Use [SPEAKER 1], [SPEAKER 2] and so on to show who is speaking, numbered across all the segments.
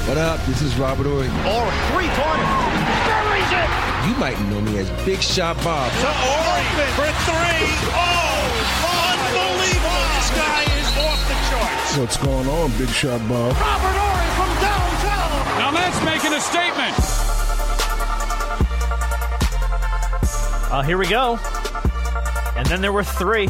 [SPEAKER 1] What up? This is Robert Ory.
[SPEAKER 2] Or three-pointer. Buries it!
[SPEAKER 1] You might know me as Big Shot Bob.
[SPEAKER 2] To Ory for three. Oh, unbelievable. This guy is off the charts.
[SPEAKER 3] What's going on, Big Shot Bob?
[SPEAKER 2] Robert Ory from downtown.
[SPEAKER 4] Now that's making a statement.
[SPEAKER 5] Here we go. And then there were three.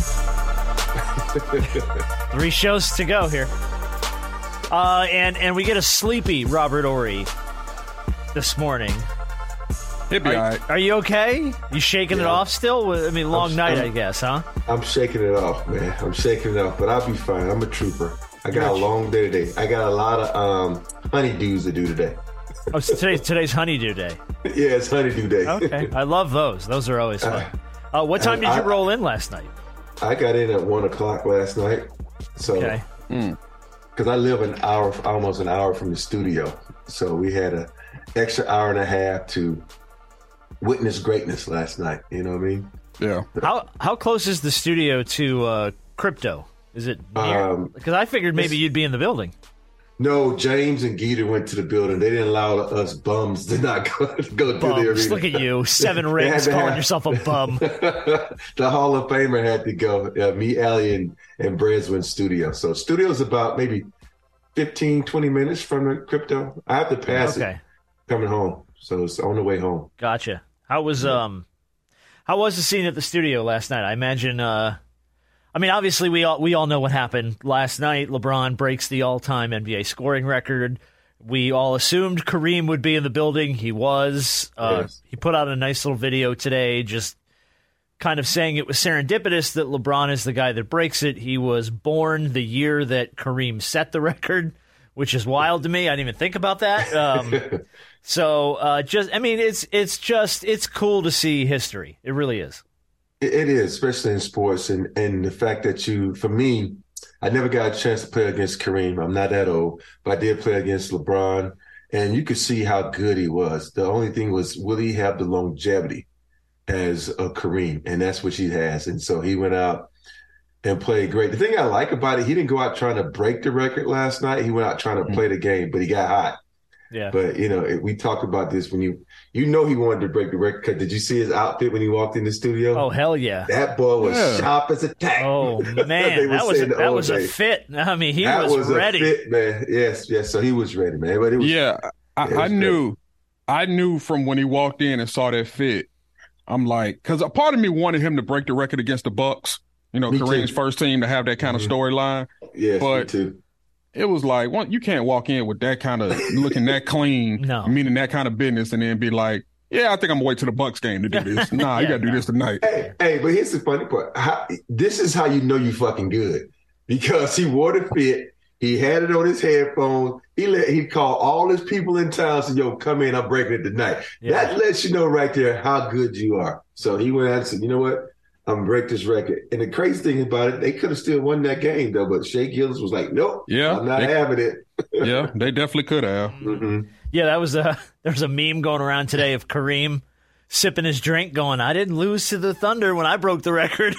[SPEAKER 5] 3 shows to go here. And we get a sleepy Robert Ory this morning.
[SPEAKER 6] It'd be all right.
[SPEAKER 5] Are you okay? You shaking it off still? I mean, long night, I guess, huh?
[SPEAKER 7] I'm shaking it off, man. I'm shaking it off, but I'll be fine. I'm a trooper. I got a long day today. I got a lot of honeydews to do today.
[SPEAKER 5] Oh, so today's honeydew day.
[SPEAKER 7] Yeah, it's honeydew day.
[SPEAKER 5] Okay. I love those. Those are always fun. What time did you roll in last night?
[SPEAKER 7] I got in at 1 o'clock last night. So,
[SPEAKER 5] okay.
[SPEAKER 7] Because I live almost an hour from the studio. So we had an extra hour and a half to witness greatness last night. You know what I mean?
[SPEAKER 6] Yeah.
[SPEAKER 5] How close is the studio to crypto? Is it near? Because I figured maybe you'd be in the building.
[SPEAKER 7] No, James and Geeter went to the building. They didn't allow us bums to not go to the arena.
[SPEAKER 5] Look at you, 7 rings, calling yourself a bum.
[SPEAKER 7] The Hall of Famer had to go. Me, Allie, and Brez went studio. So studio's about maybe 15, 20 minutes from the crypto. I have to pass it coming home. So it's on the way home.
[SPEAKER 5] Gotcha. How was the scene at the studio last night? I imagine I mean, obviously, we all know what happened last night. LeBron breaks the all-time NBA scoring record. We all assumed Kareem would be in the building. He was.
[SPEAKER 7] Yes.
[SPEAKER 5] He put out a nice little video today just kind of saying it was serendipitous that LeBron is the guy that breaks it. He was born the year that Kareem set the record, which is wild to me. I didn't even think about that. It's cool to see history. It really is.
[SPEAKER 7] It is, especially in sports, and the fact that for me, I never got a chance to play against Kareem. I'm not that old, but I did play against LeBron, and you could see how good he was. The only thing was, will he have the longevity as a Kareem? And that's what he has. And so he went out and played great. The thing I like about it, he didn't go out trying to break the record last night. He went out trying to play the game, but he got hot.
[SPEAKER 5] Yeah.
[SPEAKER 7] But, we talked about this when he wanted to break the record. Did you see his outfit when he walked in the studio?
[SPEAKER 5] Oh, hell yeah.
[SPEAKER 7] That boy was sharp as a tack.
[SPEAKER 5] Oh, man. that was a fit. I mean, he was ready.
[SPEAKER 7] A fit, man. Yes. So he was ready, man. But it was,
[SPEAKER 6] I knew from when he walked in and saw that fit. I'm like, because a part of me wanted him to break the record against the Bucks. Kareem's first team to have that kind of storyline.
[SPEAKER 7] Yes,
[SPEAKER 6] but
[SPEAKER 7] me too.
[SPEAKER 6] It was like, you can't walk in with that kind of looking that clean, meaning that kind of business, and then be like, yeah, I think I'm going to wait till the Bucks game to do this. Nah, you got to do this tonight.
[SPEAKER 7] Hey, but here's the funny part. This is how you know you fucking good. Because he wore the fit. He had it on his headphones. He called all his people in town and said, yo, come in, I'm breaking it tonight. Yeah. That lets you know right there how good you are. So he went out and said, you know what? I'm going to break this record. And the crazy thing about it, they could have still won that game, though. But Shea Gillis was like, nope, I'm not having it.
[SPEAKER 6] Yeah, they definitely could have.
[SPEAKER 7] Mm-hmm.
[SPEAKER 5] Yeah, there was a meme going around today of Kareem sipping his drink going, I didn't lose to the Thunder when I broke the record.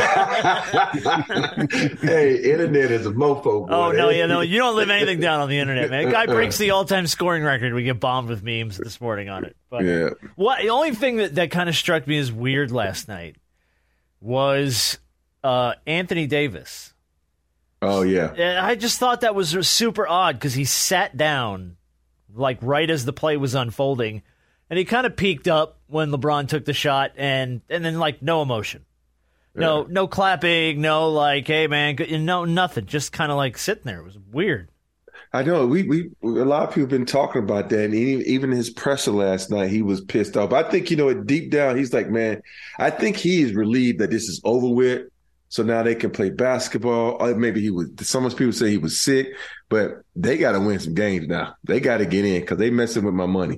[SPEAKER 7] Hey, internet is a mofo, boy.
[SPEAKER 5] Oh, no, you don't live anything down on the internet, man. A guy breaks the all-time scoring record. We get bombed with memes this morning on it. But the only thing that kind of struck me as weird last night was Anthony Davis.
[SPEAKER 7] Oh, yeah.
[SPEAKER 5] I just thought that was super odd because he sat down like right as the play was unfolding, and he kind of peeked up when LeBron took the shot, and then like no emotion. No clapping, no like, hey, man, no nothing. Just kind of like sitting there. It was weird.
[SPEAKER 7] I know. We a lot of people have been talking about that, and even his presser last night, he was pissed off. I think, deep down, he's like, man, I think he is relieved that this is over with. So now they can play basketball. Or maybe some people say he was sick, but they got to win some games now. They got to get in because they messing with my money.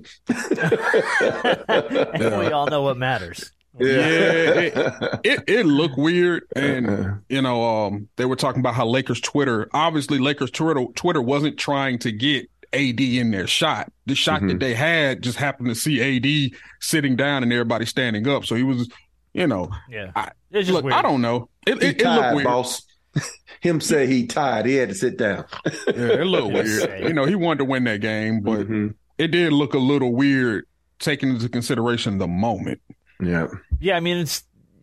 [SPEAKER 5] And we all know what matters.
[SPEAKER 6] Yeah, it looked weird, and they were talking about how Lakers Twitter wasn't trying to get AD in their shot. The shot that they had just happened to see AD sitting down and everybody standing up. So he was,
[SPEAKER 5] I don't know. It looked weird.
[SPEAKER 7] Boss. him say he tired. He had to sit down.
[SPEAKER 6] Yeah, it looked weird. You know, he wanted to win that game, but it did look a little weird taking into consideration the moment.
[SPEAKER 7] Yeah.
[SPEAKER 5] Yeah, I mean, it's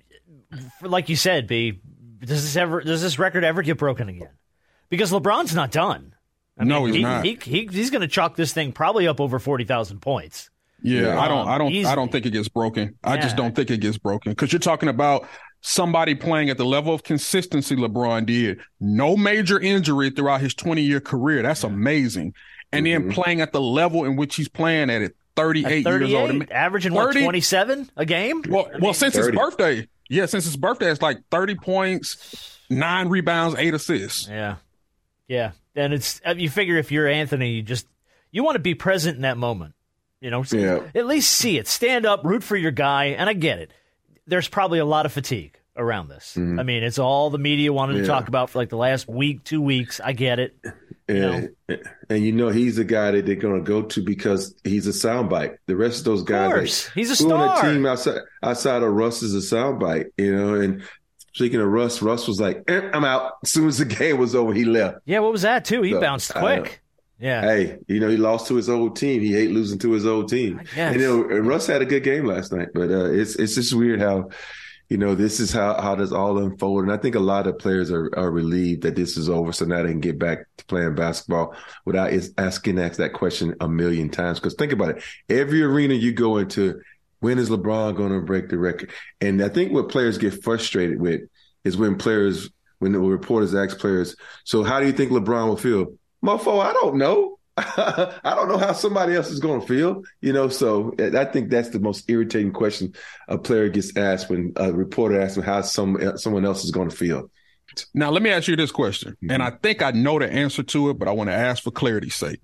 [SPEAKER 5] like you said, B. Does this record ever get broken again? Because LeBron's not done.
[SPEAKER 6] No, he's not.
[SPEAKER 5] He's going to chalk this thing probably up over 40,000 points.
[SPEAKER 6] Yeah, I don't think it gets broken. I just don't think it gets broken because you're talking about somebody playing at the level of consistency LeBron did. No major injury throughout his 20-year career. That's amazing. And then playing at the level in which he's playing at 38 years old.
[SPEAKER 5] Averaging 27 a game?
[SPEAKER 6] Well, since 30. His birthday. Yeah, since his birthday, it's like 30 points, 9 rebounds, 8 assists.
[SPEAKER 5] Yeah. Yeah. And you figure if you're Anthony, you want to be present in that moment. You know, at least see it. Stand up, root for your guy, and I get it. There's probably a lot of fatigue around this. I mean, it's all the media wanted to talk about for like the last week, 2 weeks. I get it.
[SPEAKER 7] And he's the guy that they're going to go to because he's a soundbite. The rest of those guys,
[SPEAKER 5] he's a star.
[SPEAKER 7] On a team outside of Russ is a soundbite, and speaking of Russ was like, I'm out. As soon as the game was over, he left.
[SPEAKER 5] Yeah, what was that too? He bounced quick. Yeah.
[SPEAKER 7] Hey, he lost to his old team. He hate losing to his old team. And Russ had a good game last night, but it's just weird how, this is how this all unfolded. And I think a lot of players are relieved that this is over, so now they can get back to playing basketball without asked that question a million times. Because think about it, every arena you go into, when is LeBron going to break the record? And I think what players get frustrated with is when the reporters ask players, so how do you think LeBron will feel? Mofo, I don't know. I don't know how somebody else is going to feel, so I think that's the most irritating question a player gets asked when a reporter asks him how someone else is going to feel.
[SPEAKER 6] Now, let me ask you this question, and I think I know the answer to it, but I want to ask for clarity's sake.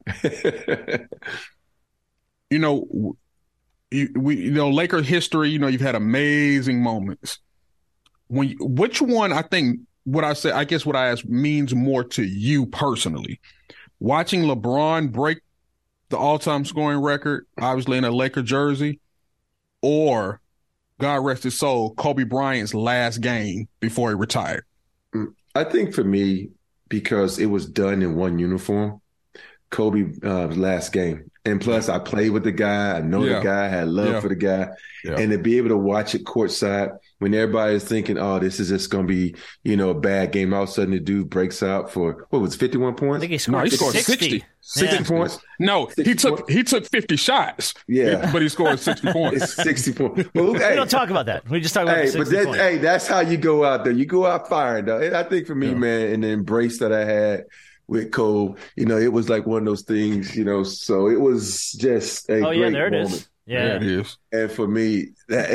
[SPEAKER 6] Laker history, you've had amazing moments. Which one I think what I ask means more to you personally? Watching LeBron break the all-time scoring record, obviously in a Laker jersey, or, God rest his soul, Kobe Bryant's last game before he retired?
[SPEAKER 7] I think for me, because it was done in one uniform, Kobe last game. And plus, I played with the guy. I know the guy. I had love for the guy. Yeah. And to be able to watch it courtside when everybody's thinking, oh, this is just going to be, a bad game. All of a sudden, the dude breaks out for, 51 points?
[SPEAKER 5] I think he scored 60.
[SPEAKER 7] 60 points?
[SPEAKER 6] No, he took 50 shots. Yeah. But he scored 60 points.
[SPEAKER 7] 60 points. Well,
[SPEAKER 5] we don't talk about that. We just talk about the 60 points.
[SPEAKER 7] That's how you go out there. You go out firing, though. And I think for me, man, and the embrace that I had with Cole, it was like one of those things, so it was just a great
[SPEAKER 5] there it
[SPEAKER 7] moment.
[SPEAKER 5] Is. Yeah,
[SPEAKER 6] it is.
[SPEAKER 7] And for me, I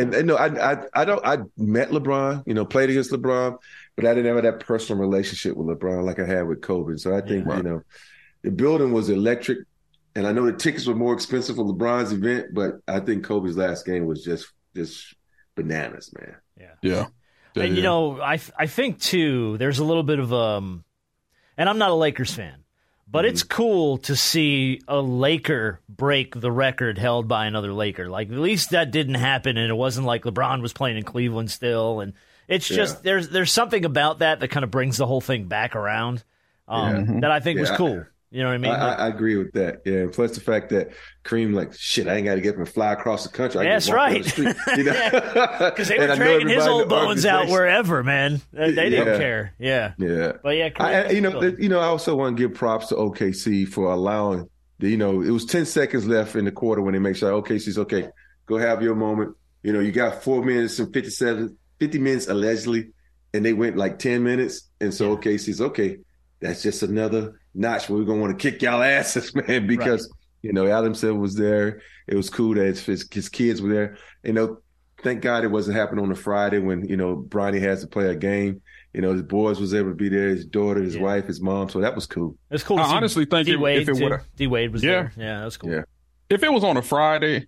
[SPEAKER 7] met LeBron, played against LeBron, but I didn't have that personal relationship with LeBron like I had with Kobe. So I think, the building was electric, and I know the tickets were more expensive for LeBron's event, but I think Kobe's last game was just bananas, man.
[SPEAKER 6] Yeah.
[SPEAKER 5] And, I think, too, there's a little bit of and I'm not a Lakers fan, but it's cool to see a Laker break the record held by another Laker. Like, at least that didn't happen, and it wasn't like LeBron was playing in Cleveland still. And it's just there's something about that kind of brings the whole thing back around that I think was cool. You know what I mean?
[SPEAKER 7] I agree with that. Yeah, and plus the fact that Kareem, I ain't got to get up and fly across the country.
[SPEAKER 5] That's right. Because they were trading his old bones out wherever, man. They didn't care. Yeah. But Kareem,
[SPEAKER 7] I also want to give props to OKC for allowing. It was 10 seconds left in the quarter when they make sure OKC's okay. Go have your moment. You got 4 minutes and 50 minutes allegedly, and they went like 10 minutes, and so OKC's okay. That's just another notch where we're going to want to kick y'all asses, man, because, Adam Silver was there. It was cool that his kids were there. Thank God it wasn't happening on a Friday when, Bronny has to play a game. His boys was able to be there, his daughter, his wife, his mom. So that was cool.
[SPEAKER 5] It was cool.
[SPEAKER 6] I honestly think if it would have.
[SPEAKER 5] D-Wade was there. Yeah, that was cool.
[SPEAKER 7] Yeah.
[SPEAKER 6] If it was on a Friday,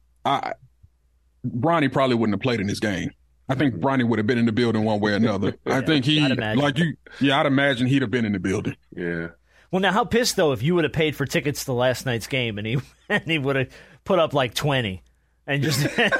[SPEAKER 6] Bronny probably wouldn't have played in this game. I think Bronny would have been in the building one way or another. I think I'd imagine he'd have been in the building.
[SPEAKER 7] Yeah.
[SPEAKER 5] Well, now, how pissed, though, if you would have paid for tickets to last night's game and he would have put up like 20. and just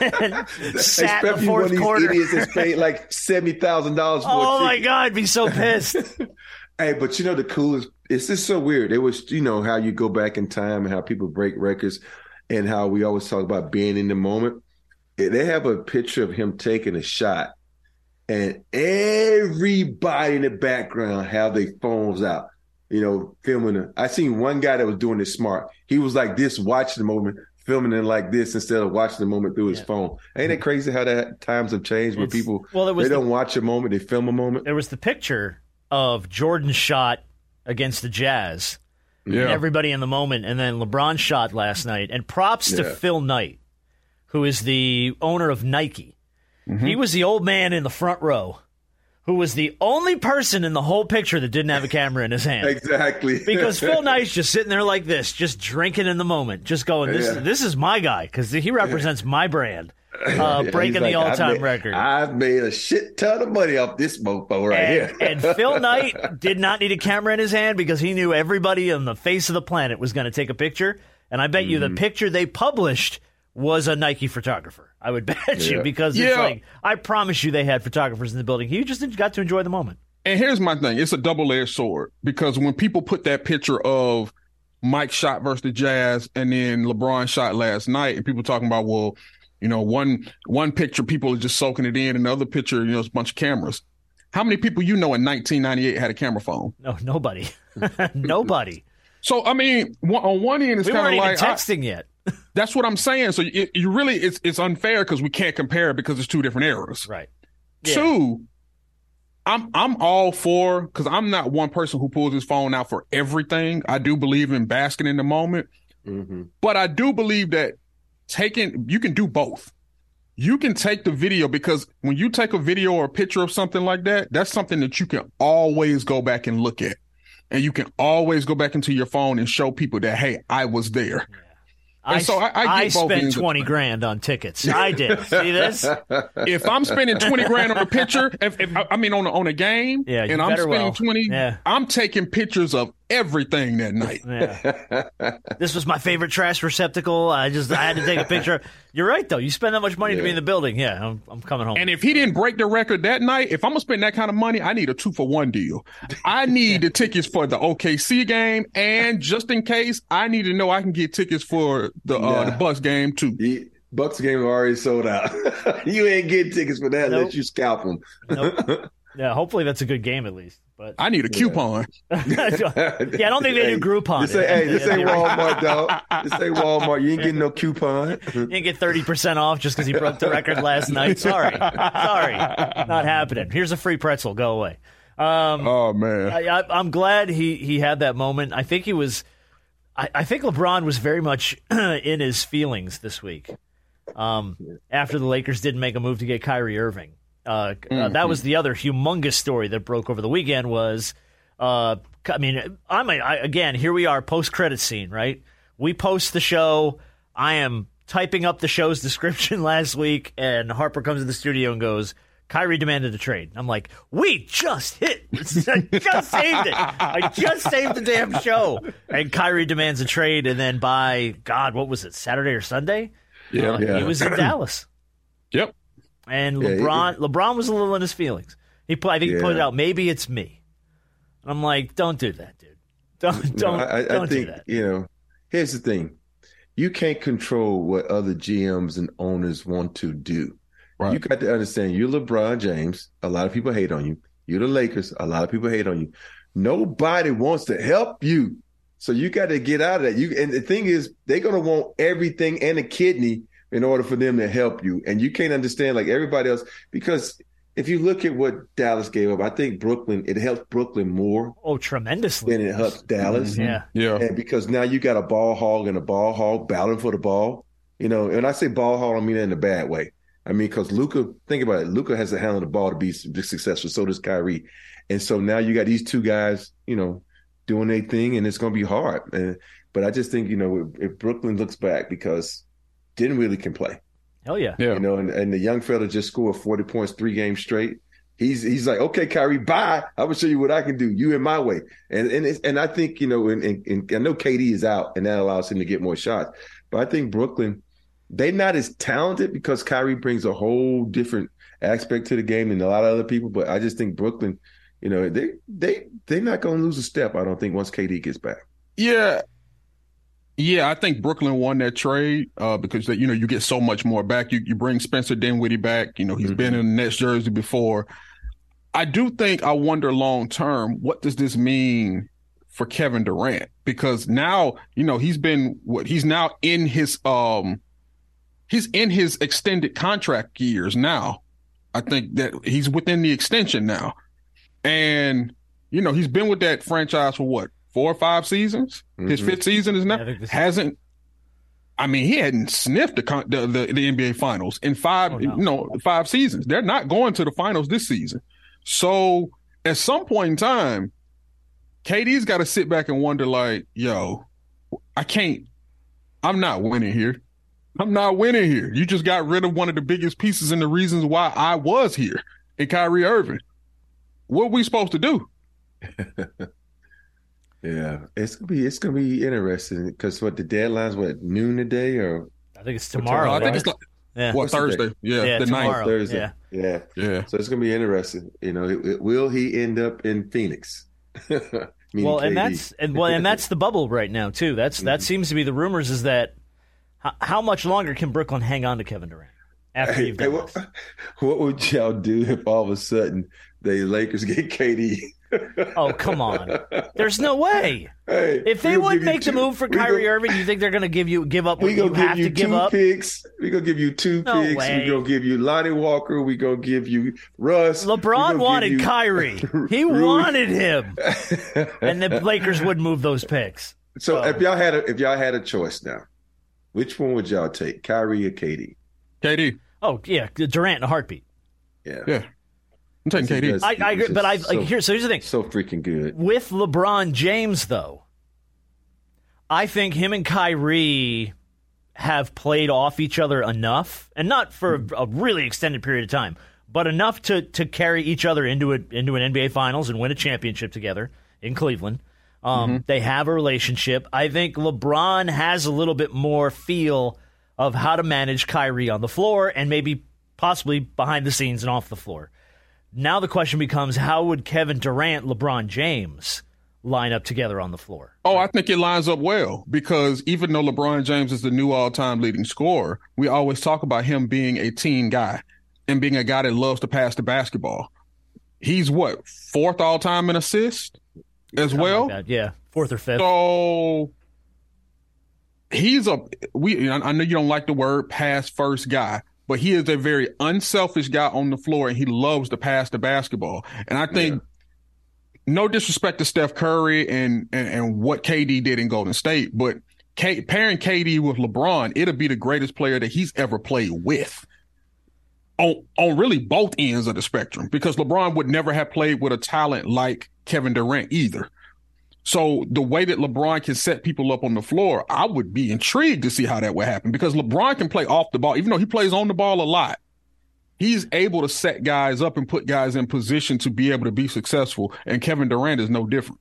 [SPEAKER 5] sat in the
[SPEAKER 4] Especially
[SPEAKER 5] fourth
[SPEAKER 4] when these
[SPEAKER 5] quarter.
[SPEAKER 4] idiots is paid like $70,000 for
[SPEAKER 5] Oh
[SPEAKER 4] a
[SPEAKER 5] my
[SPEAKER 4] ticket.
[SPEAKER 5] God, I'd be so pissed.
[SPEAKER 4] Hey, but the coolest, it's just so weird. It was, how you go back in time and how people break records and how we always talk about being in the moment. They have a picture of him taking a shot and everybody in the background have their phones out, filming it. I seen one guy that was doing this smart. He was like this, watching the moment, filming it like this instead of watching the moment through his phone. Ain't it crazy how that times have changed where people, they don't watch a moment, they film a moment?
[SPEAKER 5] There was the picture of Jordan's shot against the Jazz and everybody in the moment, and then LeBron's shot last night. And props to Phil Knight, who is the owner of Nike. Mm-hmm. He was the old man in the front row who was the only person in the whole picture that didn't have a camera in his hand.
[SPEAKER 4] Exactly.
[SPEAKER 5] Because Phil Knight's just sitting there like this, just drinking in the moment, just going, this is my guy, because he represents my brand. Breaking the all-time record.
[SPEAKER 4] I've made a shit ton of money off this mofo here.
[SPEAKER 5] And Phil Knight did not need a camera in his hand because he knew everybody on the face of the planet was going to take a picture. And I bet you the picture they published was a Nike photographer. I would bet you, because it's like, I promise you they had photographers in the building. He just got to enjoy the moment.
[SPEAKER 6] And here's my thing. It's a double-edged sword, because when people put that picture of Mike shot versus the Jazz and then LeBron shot last night, and people talking about, well, one picture, people are just soaking it in, and the other picture, it's a bunch of cameras. How many people in 1998 had a camera phone?
[SPEAKER 5] No, nobody. Nobody.
[SPEAKER 6] So, I mean, on one end, it's kind of like
[SPEAKER 5] texting yet.
[SPEAKER 6] That's what I'm saying. So, you really, it's unfair because we can't compare it because it's two different eras.
[SPEAKER 5] Right. Yeah.
[SPEAKER 6] Two, I'm all for, because I'm not one person who pulls his phone out for everything. I do believe in basking in the moment, but I do believe that you can do both. You can take the video, because when you take a video or a picture of something like that, that's something that you can always go back and look at. And you can always go back into your phone and show people that, hey, I was there.
[SPEAKER 5] Yeah.
[SPEAKER 6] I
[SPEAKER 5] spent $20,000 on tickets. I did. See this?
[SPEAKER 6] If I'm spending $20,000 on a picture, on a game, and I'm spending $20,000, I'm taking pictures of everything that night.
[SPEAKER 5] Yeah. This was my favorite trash receptacle. I had to take a picture. You're right, though. You spend that much money to be in the building. Yeah, I'm coming home.
[SPEAKER 6] And if he didn't break the record that night, if I'm going to spend that kind of money, I need a 2-for-1 deal. I need the tickets for the OKC game, and just in case, I need to know I can get tickets for the Bucks game, too.
[SPEAKER 4] Bucks game already sold out. You ain't getting tickets for that unless you scalp them.
[SPEAKER 5] Nope. Yeah, hopefully that's a good game at least. But
[SPEAKER 6] I need a coupon.
[SPEAKER 5] I don't think they do Groupon.
[SPEAKER 4] This ain't Walmart, dog. This ain't Walmart. You ain't getting no coupon.
[SPEAKER 5] You didn't get 30% off just because he broke the record last night. Sorry. Not happening. Here's a free pretzel. Go away.
[SPEAKER 6] Oh, man.
[SPEAKER 5] I'm glad he had that moment. I think I think LeBron was very much in his feelings this week after the Lakers didn't make a move to get Kyrie Irving. That was the other humongous story that broke over the weekend was, again, here we are, post-credit scene, right? We post the show. I am typing up the show's description last week, and Harper comes to the studio and goes, Kyrie demanded a trade. I'm like, we just hit. I just saved it. I just saved the damn show. And Kyrie demands a trade, and then by, God, what was it, Saturday or Sunday? He was in Dallas.
[SPEAKER 6] Yep.
[SPEAKER 5] And LeBron was a little in his feelings. I think he put it out, maybe it's me. I'm like, don't do that, dude. Don't do that.
[SPEAKER 4] Here's the thing. You can't control what other GMs and owners want to do. Right. You got to understand, you're LeBron James. A lot of people hate on you. You're the Lakers. A lot of people hate on you. Nobody wants to help you. So you got to get out of that. And the thing is, they're going to want everything and a kidney in order for them to help you. And you can't understand like everybody else, because if you look at what Dallas gave up, I think it helped Brooklyn more.
[SPEAKER 5] Oh, tremendously.
[SPEAKER 4] Than it helps Dallas.
[SPEAKER 5] Mm-hmm.
[SPEAKER 6] Yeah.
[SPEAKER 4] And because now you got a ball hog and a ball hog battling for the ball. And I say ball hog, I don't mean that in a bad way. I mean, because Luka, think about it. Luka has to handle the ball to be successful. So does Kyrie. And so now you got these two guys, doing their thing, and it's going to be hard. But I just think, if Brooklyn looks back, because Dinwiddie can play.
[SPEAKER 5] Hell yeah.
[SPEAKER 4] And the young fella just scored 40 points 3 games straight. He's like, okay, Kyrie, bye. I will show you what I can do. You in my way. And I think, and I know KD is out, and that allows him to get more shots. But I think Brooklyn, they're not as talented because Kyrie brings a whole different aspect to the game than a lot of other people. But I just think Brooklyn, they're not going to lose a step. I don't think once KD gets back.
[SPEAKER 6] Yeah. Yeah, I think Brooklyn won that trade because you get so much more back. You bring Spencer Dinwiddie back. He's been in the Nets jersey before. I do think I wonder long term, what does this mean for Kevin Durant? Because now, he's now in his he's in his extended contract years now. I think that he's within the extension now. And, he's been with that franchise for what? 4 or 5 seasons. His 5th season is now. He hadn't sniffed the NBA Finals in 5 seasons. They're not going to the finals this season. So at some point in time, KD's got to sit back and wonder, like, yo, I'm not winning here. I'm not winning here. You just got rid of one of the biggest pieces and the reasons why I was here in Kyrie Irving. What are we supposed to do?
[SPEAKER 4] Yeah, it's gonna be interesting because the deadline's noon today or
[SPEAKER 5] I think it's tomorrow.
[SPEAKER 6] I think it's Thursday. Yeah, the
[SPEAKER 5] tomorrow.
[SPEAKER 6] 9th.
[SPEAKER 4] Thursday. Yeah. So it's gonna be interesting. Will he end up in Phoenix?
[SPEAKER 5] Well, and that's the bubble right now too. That seems to be the rumors. Is that how much longer can Brooklyn hang on to Kevin Durant after you've done this?
[SPEAKER 4] What would y'all do if all of a sudden the Lakers get KD?
[SPEAKER 5] Oh, come on. There's no way.
[SPEAKER 4] Hey,
[SPEAKER 5] if they would make the move for Kyrie Irving, you think they're going to give up what you have to give up?
[SPEAKER 4] We're going to give you 2 picks. We're going to give you Lonnie Walker. We're going to give you Russ.
[SPEAKER 5] LeBron wanted Kyrie. He wanted him. And the Lakers would move those picks.
[SPEAKER 4] So if y'all had a choice now, which one would y'all take, Kyrie or KD?
[SPEAKER 6] KD.
[SPEAKER 5] Oh, yeah, Durant in a heartbeat.
[SPEAKER 6] Yeah. I'm taking KD.
[SPEAKER 5] I agree, but here's the thing.
[SPEAKER 4] So freaking good.
[SPEAKER 5] With LeBron James, though, I think him and Kyrie have played off each other enough, and not for a really extended period of time, but enough to carry each other into an NBA Finals and win a championship together in Cleveland. They have a relationship. I think LeBron has a little bit more feel of how to manage Kyrie on the floor and maybe possibly behind the scenes and off the floor. Now the question becomes, how would Kevin Durant, LeBron James line up together on the floor?
[SPEAKER 6] Oh, I think it lines up well because even though LeBron James is the new all-time leading scorer, we always talk about him being a team guy and being a guy that loves to pass the basketball. He's 4th all-time in assists as well?
[SPEAKER 5] Like yeah, 4th or 5th.
[SPEAKER 6] So I know you don't like the word pass first guy, but he is a very unselfish guy on the floor, and he loves to pass the basketball. And I think, no disrespect to Steph Curry and what KD did in Golden State, but pairing KD with LeBron, it'll be the greatest player that he's ever played with on really both ends of the spectrum, because LeBron would never have played with a talent like Kevin Durant either. So the way that LeBron can set people up on the floor, I would be intrigued to see how that would happen, because LeBron can play off the ball. Even though he plays on the ball a lot, he's able to set guys up and put guys in position to be able to be successful. And Kevin Durant is no different.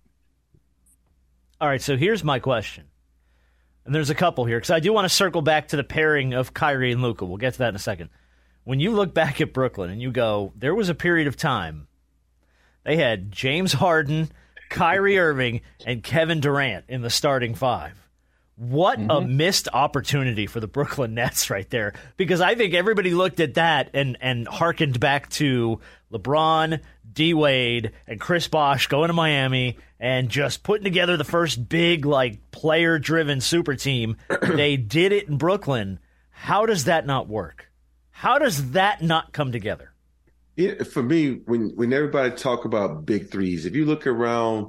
[SPEAKER 5] All right, so here's my question. And there's a couple here, because I do want to circle back to the pairing of Kyrie and Luka. We'll get to that in a second. When you look back at Brooklyn and you go, there was a period of time they had James Harden, Kyrie Irving, and Kevin Durant in the starting 5. What a missed opportunity for the Brooklyn Nets right there. Because I think everybody looked at that and hearkened back to LeBron, D-Wade, and Chris Bosh going to Miami and just putting together the first big, player-driven super team. They did it in Brooklyn. How does that not work? How does that not come together?
[SPEAKER 4] For me, when everybody talk about big threes, if you look around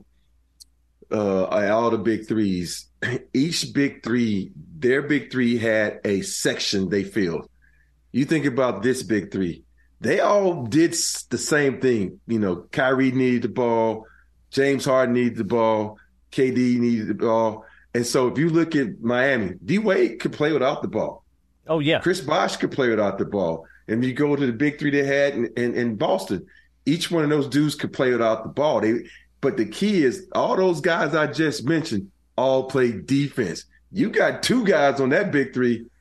[SPEAKER 4] all the big threes, each big three, their big three had a section they filled. You think about this big three, they all did the same thing. Kyrie needed the ball, James Harden needed the ball, KD needed the ball. And so if you look at Miami, D-Wade could play without the ball.
[SPEAKER 5] Oh, yeah.
[SPEAKER 4] Chris Bosh could play without the ball. And you go to the big three they had in Boston, each one of those dudes could play without the ball. But the key is all those guys I just mentioned all play defense. You got 2 guys on that big three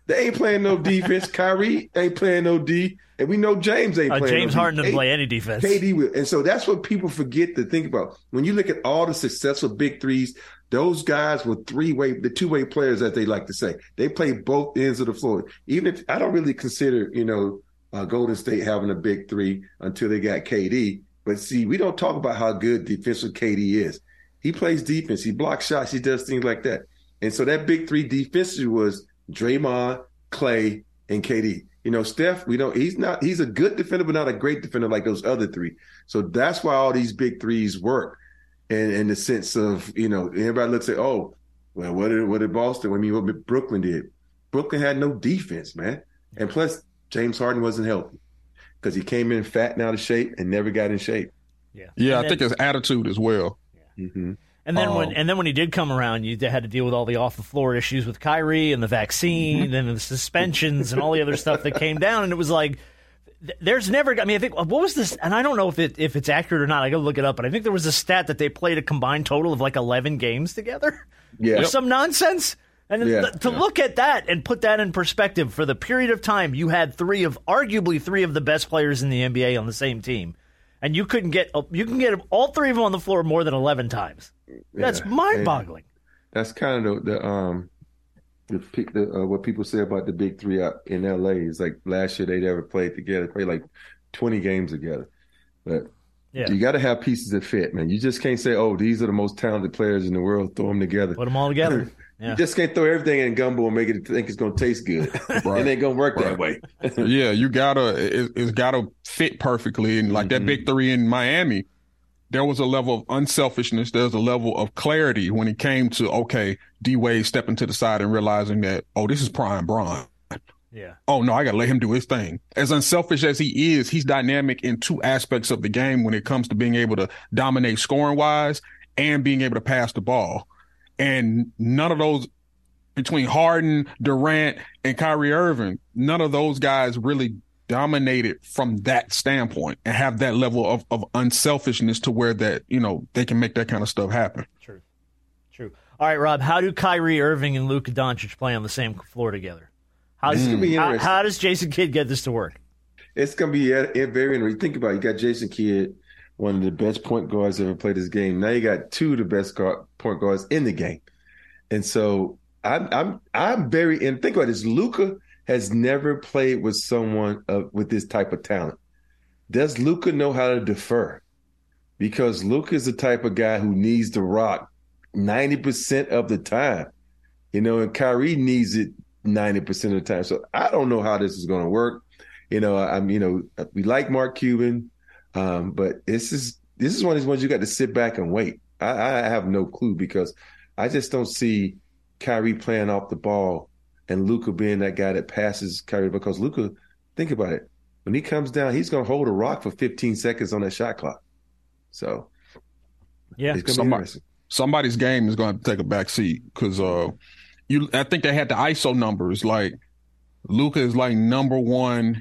[SPEAKER 4] They ain't playing no defense. Kyrie ain't playing no D, and we know James ain't playing.
[SPEAKER 5] James
[SPEAKER 4] no
[SPEAKER 5] Harden
[SPEAKER 4] D.
[SPEAKER 5] doesn't play any defense.
[SPEAKER 4] KD will, and so that's what people forget to think about when you look at all the successful big threes. Those guys were the two-way players, as they like to say. They play both ends of the floor. Even if I don't really consider, Golden State having a big three until they got KD. But see, we don't talk about how good defensive KD is. He plays defense. He blocks shots. He does things like that. And so that big three defensively was Draymond, Klay, and KD. Steph, he's a good defender, but not a great defender like those other three. So that's why all these big threes work. And in the sense of, everybody looks at, what did Boston, what Brooklyn did? Brooklyn had no defense, man. And plus, James Harden wasn't healthy because he came in fat and out of shape and never got in shape.
[SPEAKER 6] Yeah, I think his attitude as well.
[SPEAKER 5] Yeah. Mm-hmm. And then when he did come around, you had to deal with all the off the floor issues with Kyrie and the vaccine and the suspensions and all the other stuff that came down. And it was like, there's never. I think what was this? And I don't know if it's accurate or not. I got to look it up. But I think there was a stat that they played a combined total of like 11 games together.
[SPEAKER 4] Yeah,
[SPEAKER 5] or some nonsense. And look at that and put that in perspective, for the period of time you had arguably three of the best players in the NBA on the same team, and you can get all three of them on the floor more than 11 times. That's mind-boggling.
[SPEAKER 4] That's kind of what people say about the big three out in LA. Is like last year they never played together, played like 20 games together. But you got to have pieces that fit, man. You just can't say, these are the most talented players in the world, throw them together.
[SPEAKER 5] Put them all together. Yeah.
[SPEAKER 4] You just can't throw everything in gumbo and make it think it's going to taste good. Right. It ain't going to work that way.
[SPEAKER 6] Yeah, it's got to fit perfectly. And like that big three in Miami, there was a level of unselfishness. There's a level of clarity when it came to, D-Wade stepping to the side and realizing that, this is prime Bron.
[SPEAKER 5] Yeah.
[SPEAKER 6] Oh, no, I got to let him do his thing. As unselfish as he is, he's dynamic in two aspects of the game when it comes to being able to dominate scoring-wise and being able to pass the ball. And none of those, between Harden, Durant, and Kyrie Irving, none of those guys really dominated from that standpoint and have that level of unselfishness to where that, they can make that kind of stuff happen.
[SPEAKER 5] True. All right, Rob, how do Kyrie Irving and Luka Doncic play on the same floor together? How does Jason Kidd get this to work?
[SPEAKER 4] It's going to be very interesting. Think about it. You got Jason Kidd, one of the best point guards ever played this game. Now you got two of the best point guards in the game. And so I'm very, and think about this, Luka has never played with someone with this type of talent. Does Luka know how to defer? Because Luka is the type of guy who needs to rock 90% of the time, and Kyrie needs it 90% of the time. So I don't know how this is going to work. We like Mark Cuban. But this is one of these ones you got to sit back and wait. I have no clue because I just don't see Kyrie playing off the ball and Luka being that guy that passes Kyrie, because Luka, think about it. When he comes down, he's going to hold a rock for 15 seconds on that shot clock. So, it's going to be interesting.
[SPEAKER 6] Somebody's game is going to take a back seat because I think they had the ISO numbers. Like Luka is like number one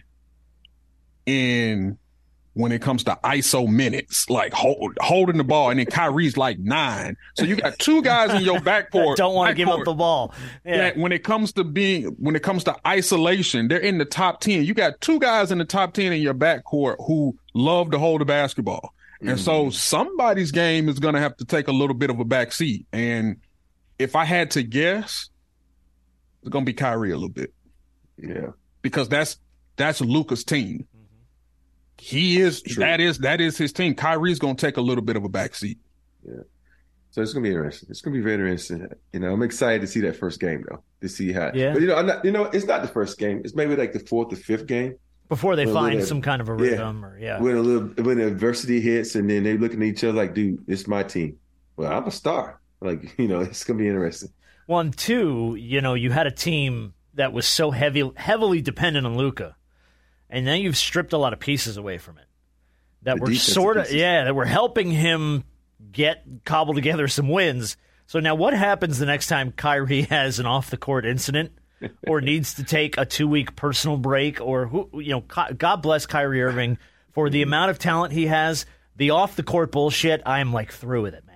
[SPEAKER 6] in when it comes to ISO minutes, like holding the ball, and then Kyrie's like 9. So you got two guys in your backcourt
[SPEAKER 5] don't want to give up the ball. Yeah.
[SPEAKER 6] When it comes to isolation, they're in the top 10. You got two guys in the top 10 in your backcourt who love to hold the basketball. And so somebody's game is going to have to take a little bit of a back seat. And if I had to guess, it's going to be Kyrie a little bit.
[SPEAKER 4] Yeah.
[SPEAKER 6] Because that's Luka's team. He is that is his team. Kyrie's going to take a little bit of a backseat.
[SPEAKER 4] Yeah. So it's going to be interesting. It's going to be very interesting. I'm excited to see that first game though, to see how.
[SPEAKER 5] Yeah.
[SPEAKER 4] But I'm not. It's not the first game. It's maybe like the fourth or fifth game
[SPEAKER 5] before they find some kind of a rhythm
[SPEAKER 4] when adversity hits, and then they looking at each other like, dude, it's my team. Well, I'm a star. Like, it's going to be interesting.
[SPEAKER 5] 1, 2. You had a team that was so heavily dependent on Luka. And now you've stripped a lot of pieces away from it that were that were helping him cobble together some wins. So now what happens the next time Kyrie has an off-the-court incident or needs to take a 2-week personal break, or God bless Kyrie Irving for the amount of talent he has. The off-the-court bullshit, I am like through with it, man.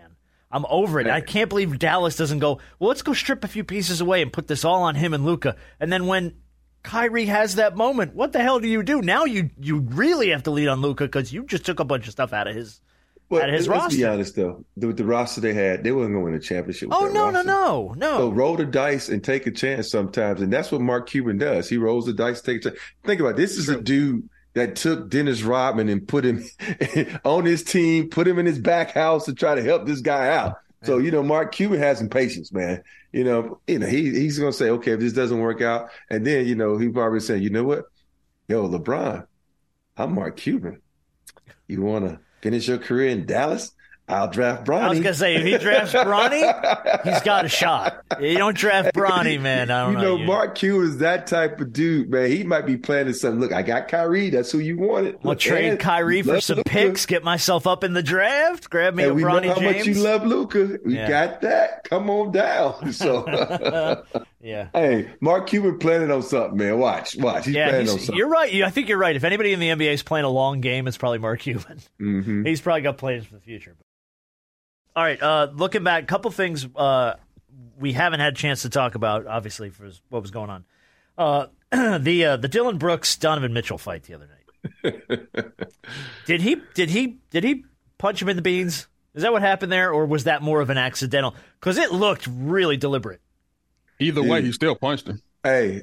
[SPEAKER 5] I'm over it. I can't believe Dallas doesn't go, well, let's go strip a few pieces away and put this all on him and Luka. And then when Kyrie has that moment, what the hell do you do? Now you really have to lead on Luka because you just took a bunch of stuff out of his roster.
[SPEAKER 4] Let's be honest, though. With the roster they had, they weren't going to win a championship with that roster.
[SPEAKER 5] No.
[SPEAKER 4] So roll the dice and take a chance sometimes. And that's what Mark Cuban does. He rolls the dice, take a chance. Think about it. This is a dude that took Dennis Rodman and put him on his team, put him in his back house to try to help this guy out. So, Mark Cuban has some patience, man. He's going to say, okay, if this doesn't work out. And then, he probably saying, you know what? Yo, LeBron, I'm Mark Cuban. You want to finish your career in Dallas? I'll draft Bronny.
[SPEAKER 5] I was going to say, if he drafts Bronny, he's got a shot. You don't draft Bronny, man. I don't know.
[SPEAKER 4] Mark Cuban is that type of dude, man. He might be planning something. Look, I got Kyrie. That's who you wanted.
[SPEAKER 5] I'll trade Kyrie for some picks, get myself up in the draft, grab me a Bronny James.
[SPEAKER 4] We know how much you love Luka. We got that. Come on down. So,
[SPEAKER 5] yeah.
[SPEAKER 4] Hey, Mark Cuban planning on something, man. Watch. He's planning on something.
[SPEAKER 5] You're right. I think you're right. If anybody in the NBA is playing a long game, it's probably Mark Cuban.
[SPEAKER 4] Mm-hmm.
[SPEAKER 5] He's probably got plans for the future. All right, looking back, a couple things we haven't had a chance to talk about, obviously, for what was going on. The Dillon Brooks Donovan Mitchell fight the other night. Did he punch him in the beans? Is that what happened there, or was that more of an accidental? Because it looked really deliberate.
[SPEAKER 6] Either way, he still punched him.
[SPEAKER 4] Hey,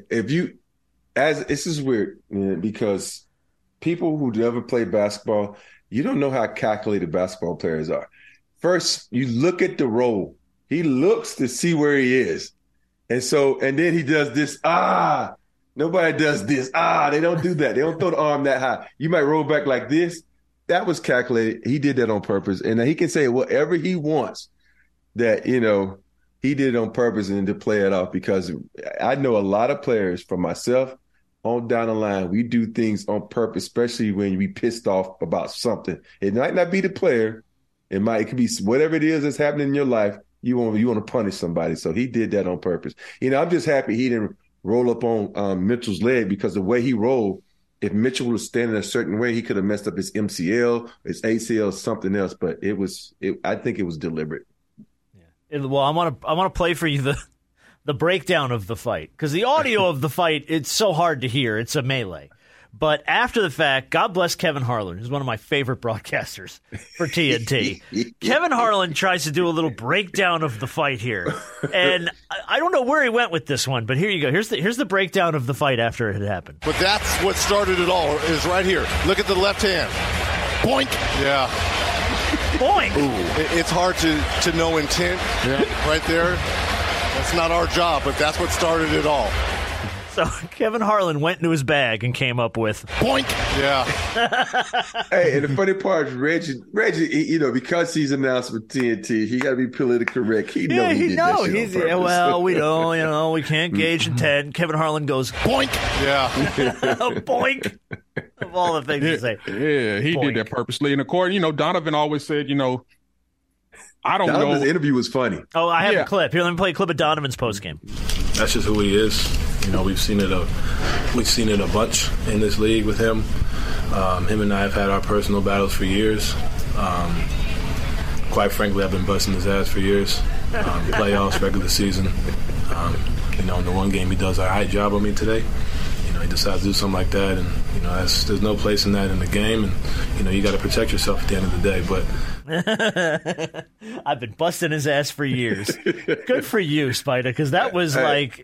[SPEAKER 4] this is weird, man, because people who never play basketball, you don't know how calculated basketball players are. First, you look at the roll. He looks to see where he is. And then he does this, nobody does this. They don't do that. They don't throw the arm that high. You might roll back like this. That was calculated. He did that on purpose. And he can say whatever he wants that, he did it on purpose and to play it off, because I know a lot of players, from myself on down the line, we do things on purpose, especially when we pissed off about something. It might not be the player. It could be whatever it is that's happening in your life. You want to punish somebody. So he did that on purpose. I'm just happy he didn't roll up on Mitchell's leg, because the way he rolled, if Mitchell was standing a certain way, he could have messed up his MCL, his ACL, something else. But I think it was deliberate.
[SPEAKER 5] Yeah. Well, I want to play for you the breakdown of the fight, because the audio of the fight, it's so hard to hear. It's a melee. But after the fact, God bless Kevin Harlan, who's one of my favorite broadcasters for TNT. Kevin Harlan tries to do a little breakdown of the fight here. And I don't know where he went with this one, but here you go. Here's the breakdown of the fight after it had happened.
[SPEAKER 8] But that's what started it all, is right here. Look at the left hand. Boink. Yeah.
[SPEAKER 5] Boink.
[SPEAKER 8] Ooh. It's hard to know intent right there. That's not our job, but that's what started it all.
[SPEAKER 5] So Kevin Harlan went into his bag and came up with boink.
[SPEAKER 8] Yeah.
[SPEAKER 4] Hey, and the funny part is Reggie, because he's announced with TNT, he got to be politically correct. He knows he did that shit on purpose.
[SPEAKER 5] We don't, we can't gauge intent. Kevin Harlan goes boink.
[SPEAKER 8] Yeah.
[SPEAKER 5] Boink. Of all the things to say.
[SPEAKER 6] Yeah, he did that purposely. And of course, Donovan always said, I don't know.
[SPEAKER 4] Donovan's interview was funny.
[SPEAKER 5] Oh, I have a clip. Here, let me play a clip of Donovan's postgame.
[SPEAKER 9] That's just who he is. We've seen it a bunch in this league with him. Him and I have had our personal battles for years. Quite frankly, I've been busting his ass for years. Playoffs, regular season. In the one game he does a high job on me today. He decides to do something like that, and there's no place in that in the game, and you got to protect yourself at the end of the day.
[SPEAKER 5] But I've been busting his ass for years. Good for you, Spider, because that was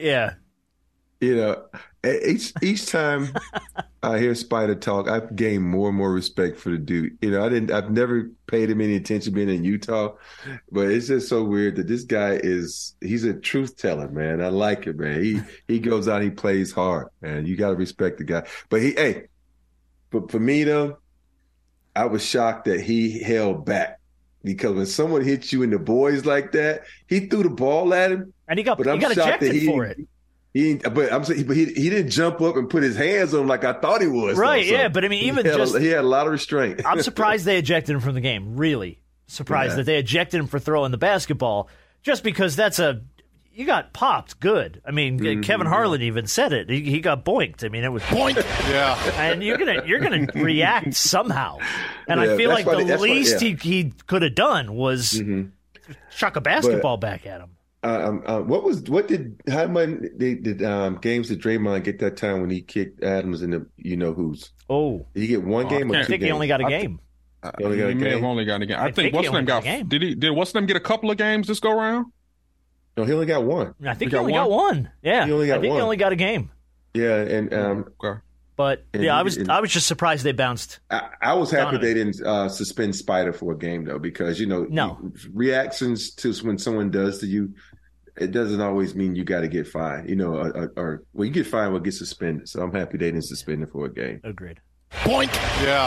[SPEAKER 4] each time I hear Spider talk, I've gained more and more respect for the dude. I've never paid him any attention being in Utah, but it's just so weird that this guy he's a truth teller, man. I like it, man. He goes out, he plays hard, man. You got to respect the guy. But for me though, I was shocked that he held back, because when someone hits you in the boys like that, he threw the ball at him,
[SPEAKER 5] and he got ejected for it.
[SPEAKER 4] He didn't jump up and put his hands on him like I thought he was.
[SPEAKER 5] Right, yeah, but I mean,
[SPEAKER 4] he had a lot of restraint.
[SPEAKER 5] I'm surprised they ejected him from the game. Really surprised that they ejected him for throwing the basketball, just because you got popped good. I mean, Kevin Harlan even said it. He got boinked. I mean, it was boink.
[SPEAKER 8] Yeah,
[SPEAKER 5] and you're gonna react somehow. And I feel like the least he could have done was chuck a basketball back at him.
[SPEAKER 4] How much did games did Draymond get that time when he kicked Adams in the who's?
[SPEAKER 5] Oh,
[SPEAKER 4] did he get one game or 2 games?
[SPEAKER 5] I think he only got a game.
[SPEAKER 6] He may have only got a game. I think what's name got? Did what's name get a couple of games this go round?
[SPEAKER 4] No, he only got one.
[SPEAKER 5] I think he only got one. Yeah,
[SPEAKER 4] he only got one.
[SPEAKER 5] he only got a game.
[SPEAKER 4] Yeah, and
[SPEAKER 6] okay.
[SPEAKER 5] But I was just surprised they bounced.
[SPEAKER 4] I was happy they didn't suspend Spider for a game though, because reactions to when someone does to you, it doesn't always mean you got to get fined. Or you get fined or get suspended. So I'm happy they didn't suspend it for a game.
[SPEAKER 5] Agreed.
[SPEAKER 8] Boink. Yeah.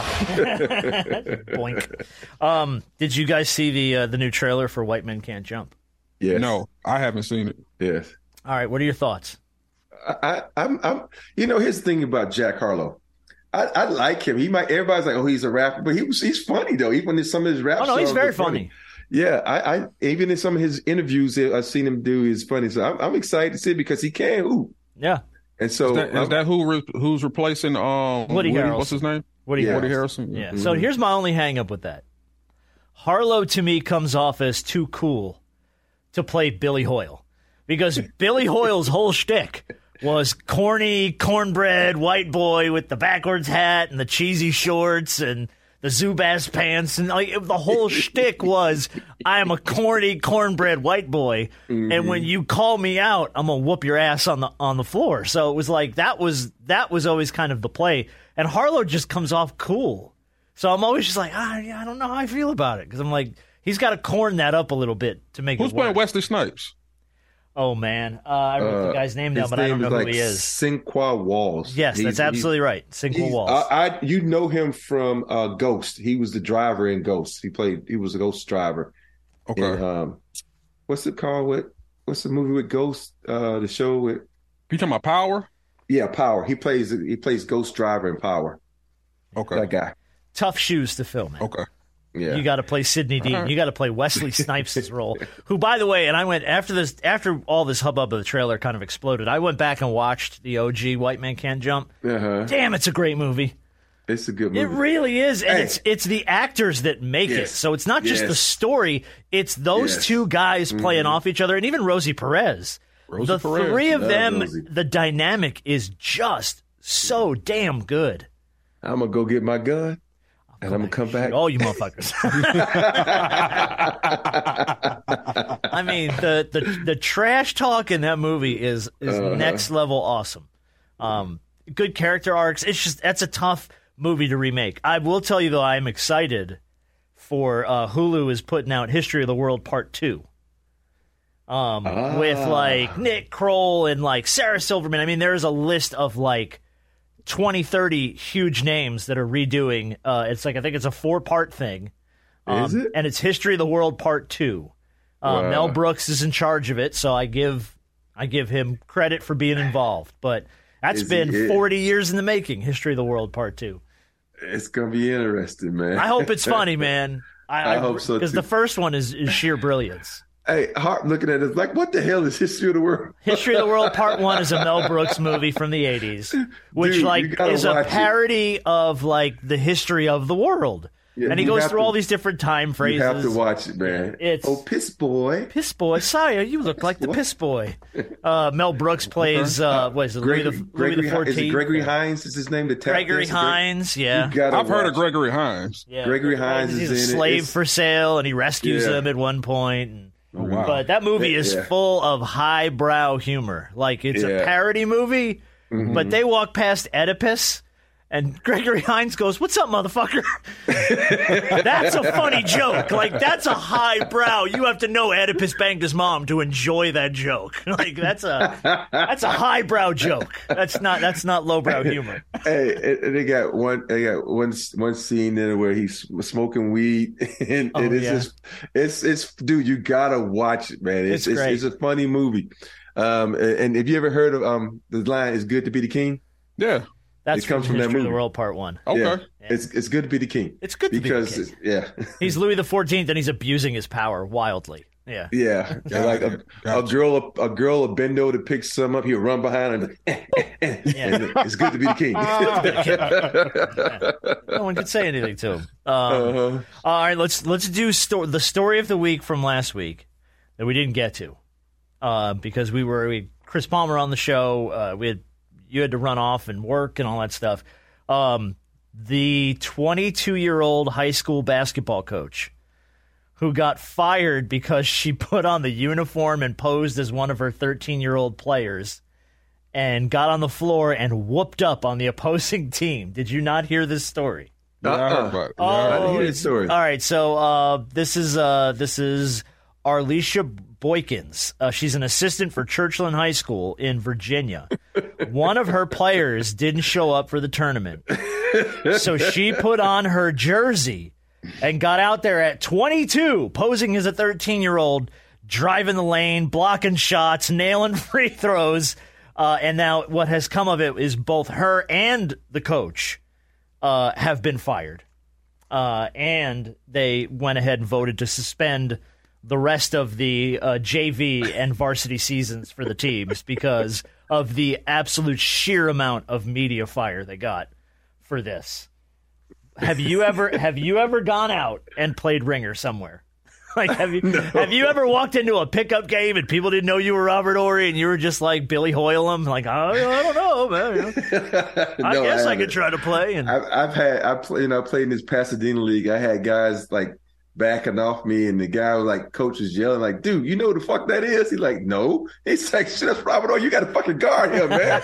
[SPEAKER 5] Boink. Did you guys see the new trailer for White Men Can't Jump?
[SPEAKER 4] Yes.
[SPEAKER 6] No, I haven't seen it.
[SPEAKER 4] Yes.
[SPEAKER 5] All right. What are your thoughts?
[SPEAKER 4] I'm here's the thing about Jack Harlow. I like him. Everybody's like, oh, he's a rapper, but he's funny though. Even in some of his rap songs,
[SPEAKER 5] he's very funny.
[SPEAKER 4] Yeah, I even in some of his interviews I've seen him do is funny. So I'm excited to see it because he can hoop.
[SPEAKER 5] Yeah.
[SPEAKER 4] And so
[SPEAKER 6] is that who's replacing
[SPEAKER 5] Woody Harrelson?
[SPEAKER 6] What's his name?
[SPEAKER 5] Woody
[SPEAKER 6] Harrelson.
[SPEAKER 5] Yeah. Mm-hmm. So here's my only hang up with that. Harlow to me comes off as too cool to play Billy Hoyle, because Billy Hoyle's whole shtick was corny cornbread white boy with the backwards hat and the cheesy shorts and the Zubaz pants, and the whole shtick was, I am a corny cornbread white boy, and when you call me out, I'm gonna whoop your ass on the floor. So it was like that was always kind of the play, and Harlow just comes off cool. So I'm always just like, I don't know how I feel about it, because I'm like, he's got to corn that up a little bit to make it work.
[SPEAKER 6] Who's playing Wesley Snipes?
[SPEAKER 5] Oh, man. I don't know the guy's name now, but I don't know who he is.
[SPEAKER 4] Sinqua Walls.
[SPEAKER 5] Yes, that's absolutely right. Sinqua Walls.
[SPEAKER 4] You know him from Ghost. He was the driver in Ghost. He was a Ghost driver.
[SPEAKER 6] Okay.
[SPEAKER 4] And, what's it called? What's the movie with Ghost? The show with...
[SPEAKER 6] You talking about Power?
[SPEAKER 4] Yeah, Power. He plays Ghost driver in Power.
[SPEAKER 6] Okay.
[SPEAKER 4] That guy.
[SPEAKER 5] Tough shoes to fill, man.
[SPEAKER 6] Okay.
[SPEAKER 4] Yeah.
[SPEAKER 5] You got to play Sidney Dean.
[SPEAKER 6] Right.
[SPEAKER 5] You got to play Wesley Snipes' role. Who, by the way, and I went after all this hubbub of the trailer kind of exploded, I went back and watched the OG White Man Can't Jump.
[SPEAKER 4] Uh-huh.
[SPEAKER 5] Damn, it's a great movie.
[SPEAKER 4] It's a good movie.
[SPEAKER 5] It really is, and it's the actors that make it. So it's not just the story; it's those two guys playing off each other, and even Rosie Perez. The three of them, the dynamic is just so damn good.
[SPEAKER 4] I'm gonna go get my gun. And I'm going to come back.
[SPEAKER 5] Oh, you motherfuckers. I mean, the trash talk in that movie is next level awesome. Good character arcs. That's a tough movie to remake. I will tell you, though, I'm excited for Hulu is putting out History of the World Part 2. With, like, Nick Kroll and, like, Sarah Silverman. I mean, there's a list of, like, 20, 30 huge names that are redoing. It's like, I think it's a 4-part thing.
[SPEAKER 4] Is it?
[SPEAKER 5] And it's History of the World Part 2.
[SPEAKER 4] Wow.
[SPEAKER 5] Mel Brooks is in charge of it, so I give him credit for being involved. But that's been 40 years in the making, History of the World Part 2.
[SPEAKER 4] It's going to be interesting, man.
[SPEAKER 5] I hope it's funny, man.
[SPEAKER 4] I hope so, too.
[SPEAKER 5] Because the first one is sheer brilliance.
[SPEAKER 4] Hey, Hart looking at it like, what the hell is History of the World?
[SPEAKER 5] History of the World Part 1 is a Mel Brooks movie from the 80s, which is a parody of like the history of the world. Yeah, and he goes through all these different time phrases.
[SPEAKER 4] You have to watch it, man. Piss boy.
[SPEAKER 5] Piss boy. Sire, you look like the piss boy. Mel Brooks plays, what is it, Louis the 14th?
[SPEAKER 4] Is it Gregory Hines? Is his name?
[SPEAKER 5] Gregory Hines, yeah.
[SPEAKER 6] I've heard of Gregory Hines.
[SPEAKER 5] Yeah.
[SPEAKER 4] Gregory Hines is in it.
[SPEAKER 5] He's a slave for sale, and he rescues them at one point. And,
[SPEAKER 6] wow.
[SPEAKER 5] But that movie is full of highbrow humor. Like, it's a parody movie, but they walk past Oedipus, and Gregory Hines goes, "What's up, motherfucker?" That's a funny joke. Like, that's a highbrow. You have to know Oedipus banged his mom to enjoy that joke. Like, that's a highbrow joke. That's not lowbrow humor.
[SPEAKER 4] Hey, they got one scene in it where he's smoking weed, and it's dude, you gotta watch it, man. It's a funny movie. And have you ever heard of the line "It's good to be the king"?
[SPEAKER 6] Yeah.
[SPEAKER 5] That's from History of the World Part 1.
[SPEAKER 6] Okay.
[SPEAKER 4] Yeah. It's good to be the king.
[SPEAKER 5] It's good to be the king.
[SPEAKER 4] Yeah.
[SPEAKER 5] He's Louis the 14th, and he's abusing his power wildly. Yeah.
[SPEAKER 4] Yeah, like a girl will bend over to pick some up. He'll run behind and, and it's good to be the king.
[SPEAKER 5] No one could say anything to him. All right, let's do the story of the week from last week that we didn't get to because we had Chris Palmer on the show. You had to run off and work and all that stuff. The 22-year-old high school basketball coach who got fired because she put on the uniform and posed as one of her 13-year-old players and got on the floor and whooped up on the opposing team. Did you not hear this story?
[SPEAKER 4] I didn't hear this story.
[SPEAKER 5] All right, so this is Arlisha Boykins. She's an assistant for Churchland High School in Virginia. One of her players didn't show up for the tournament, so she put on her jersey and got out there at 22, posing as a 13-year-old, driving the lane, blocking shots, nailing free throws. And now what has come of it is both her and the coach have been fired. And they went ahead and voted to suspend the rest of the JV and varsity seasons for the teams because of the absolute sheer amount of media fire they got for this. Have you ever gone out and played ringer somewhere? Like have you ever walked into a pickup game and people didn't know you were Robert Horry and you were just like Billy Hoylem? Like I don't know, man. I guess I could try to play. And
[SPEAKER 4] I played in this Pasadena league. I had guys like backing off me, and the guy was like, coach was yelling like, dude, you know who the fuck that is? He's like, no. He's like, shit, that's Robert Horry. You got to fucking guard him, man.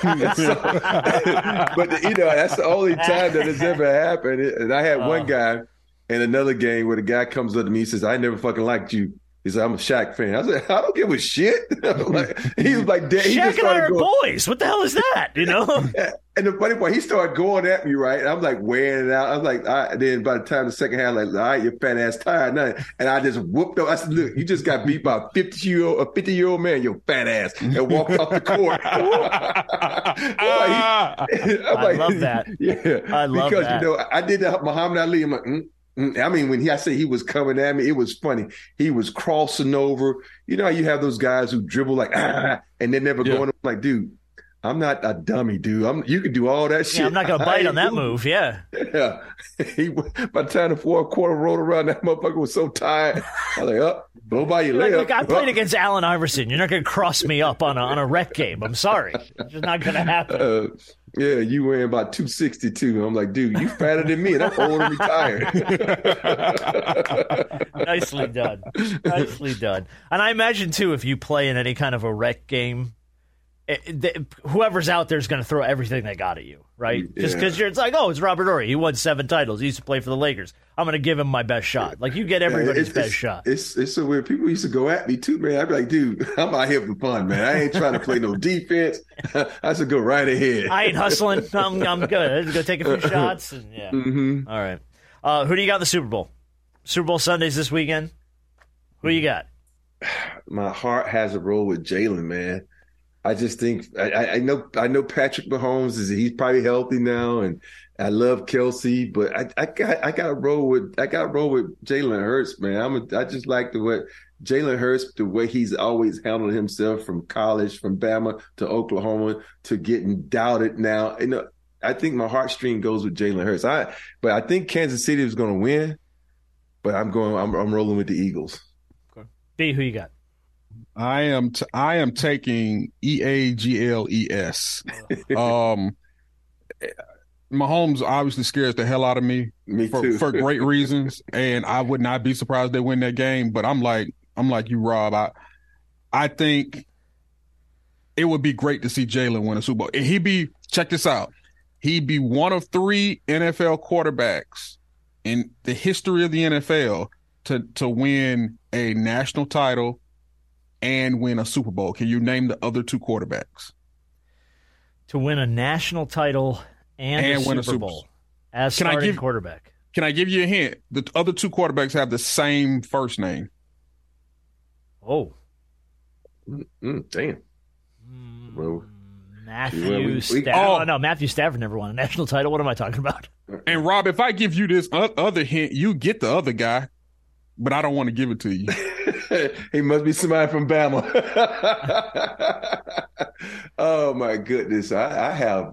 [SPEAKER 4] But that's the only time that it's ever happened. And I had one guy in another game where the guy comes up to me, he says, I never fucking liked you. He said, I'm a Shaq fan. I said, I don't give a shit. He was like,
[SPEAKER 5] Shaq and I are boys. What the hell is that? You know?
[SPEAKER 4] And the funny part, he started going at me, right? And I'm like wearing it out. I was like, then by the time the second half, like, all right, you're fat ass tired. And I just whooped up. I said, look, you just got beat by a 50-year-old man, you fat ass, and walked off the court. I
[SPEAKER 5] love that.
[SPEAKER 4] Yeah.
[SPEAKER 5] I love that.
[SPEAKER 4] Because, I did that Muhammad Ali. I'm like, I mean, when I say he was coming at me, it was funny. He was crossing over. You know how you have those guys who dribble like, and they're never going. I'm like, dude, I'm not a dummy, dude. You can do all that shit.
[SPEAKER 5] Yeah, I'm not going to bite on that move, yeah.
[SPEAKER 4] Yeah. By the time the fourth quarter rolled around, that motherfucker was so tired. I was like, blow by your layup.
[SPEAKER 5] Look, I played against Allen Iverson. You're not going to cross me up on a rec game. I'm sorry. It's just not going to happen.
[SPEAKER 4] Yeah, you weigh about 262. I'm like, dude, you fatter than me, and I'm old and retired.
[SPEAKER 5] Nicely done. Nicely done. And I imagine, too, if you play in any kind of a rec game, whoever's out there is going to throw everything they got at you, right? Just because it's like, oh, it's Robert Horry. He won 7 titles. He used to play for the Lakers. I'm going to give him my best shot. Like, you get everybody's best shot.
[SPEAKER 4] It's so weird. People used to go at me, too, man. I'd be like, dude, I'm out here for fun, man. I ain't trying to play no defense. I should go right ahead.
[SPEAKER 5] I ain't hustling. I'm good. I'm just going to take a few shots. And yeah.
[SPEAKER 4] Mm-hmm.
[SPEAKER 5] All right. Who do you got in the Super Bowl? Super Bowl Sundays this weekend. Who you got?
[SPEAKER 4] My heart has a role with Jalen, man. I just think I know Patrick Mahomes he's probably healthy now, and I love Kelsey, but I got to roll with Jalen Hurts, man. I just like the way Jalen Hurts, the way he's always handled himself from college, from Bama to Oklahoma to getting doubted now. I think my heartstring goes with Jalen Hurts. But I think Kansas City is going to win, but I'm rolling with the Eagles.
[SPEAKER 5] Okay. B, who you got?
[SPEAKER 6] I am taking EAGLES. Mahomes obviously scares the hell out of me for great reasons, and I would not be surprised they win that game. But I'm like you, Rob. I think it would be great to see Jalen win a Super Bowl. Check this out. He'd be one of 3 NFL quarterbacks in the history of the NFL to win a national title and win a Super Bowl. Can you name the other 2 quarterbacks?
[SPEAKER 5] To win a national title and win a Super Bowl as starting quarterback.
[SPEAKER 6] Can I give you a hint? The other 2 quarterbacks have the same first name.
[SPEAKER 5] Oh.
[SPEAKER 4] Damn. Well,
[SPEAKER 5] Matthew Stafford. No, Matthew Stafford never won a national title. What am I talking about?
[SPEAKER 6] And Rob, if I give you this other hint, you get the other guy, but I don't want to give it to you.
[SPEAKER 4] He must be somebody from Bama. Oh my goodness. I have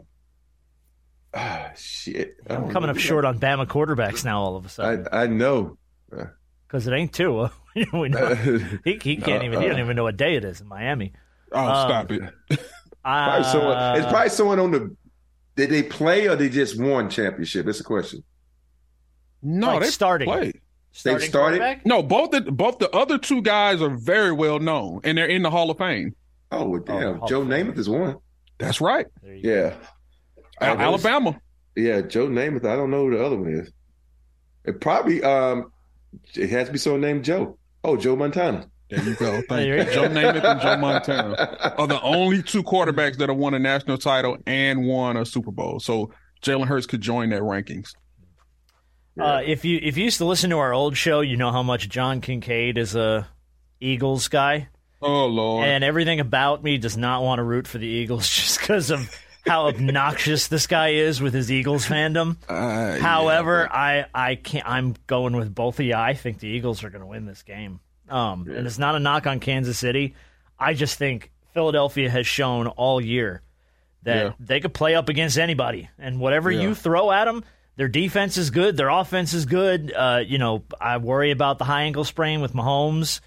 [SPEAKER 4] shit.
[SPEAKER 5] I'm coming up short on Bama quarterbacks now all of a sudden.
[SPEAKER 4] I know.
[SPEAKER 5] Because it ain't Tua. We know. He can't even. He don't even know what day it is in Miami.
[SPEAKER 6] Oh, stop it!
[SPEAKER 4] It's probably someone on the. Did they play or they just won championship? That's the question.
[SPEAKER 6] No,
[SPEAKER 5] Like
[SPEAKER 6] they
[SPEAKER 5] starting.
[SPEAKER 6] played.
[SPEAKER 4] They've started.
[SPEAKER 5] quarterback?
[SPEAKER 6] No, both the other two guys are very well known, and they're in the Hall of Fame.
[SPEAKER 4] Oh well, damn!
[SPEAKER 5] Oh,
[SPEAKER 4] Joe Namath is one.
[SPEAKER 6] That's right.
[SPEAKER 5] There you go.
[SPEAKER 4] Yeah.
[SPEAKER 6] Alabama.
[SPEAKER 4] Yeah, Joe Namath. I don't know who the other one is. It probably it has to be someone named Joe. Oh, Joe Montana.
[SPEAKER 6] There you go. Thank
[SPEAKER 5] There
[SPEAKER 6] you.
[SPEAKER 5] you go.
[SPEAKER 6] Joe Namath and Joe Montana are the only two quarterbacks that have won a national title and won a Super Bowl. So Jalen Hurts could join their rankings.
[SPEAKER 5] If you used to listen to our old show, you know how much John Kincaid is a Eagles guy.
[SPEAKER 6] Oh, Lord.
[SPEAKER 5] And everything about me does not want to root for the Eagles just because of how obnoxious this guy is with his Eagles fandom. However, I can't. I'm going with both of you. I think the Eagles are going to win this game. And it's not a knock on Kansas City. I just think Philadelphia has shown all year that they could play up against anybody, and whatever you throw at them, their defense is good, their offense is good. I worry about the high ankle sprain with Mahomes.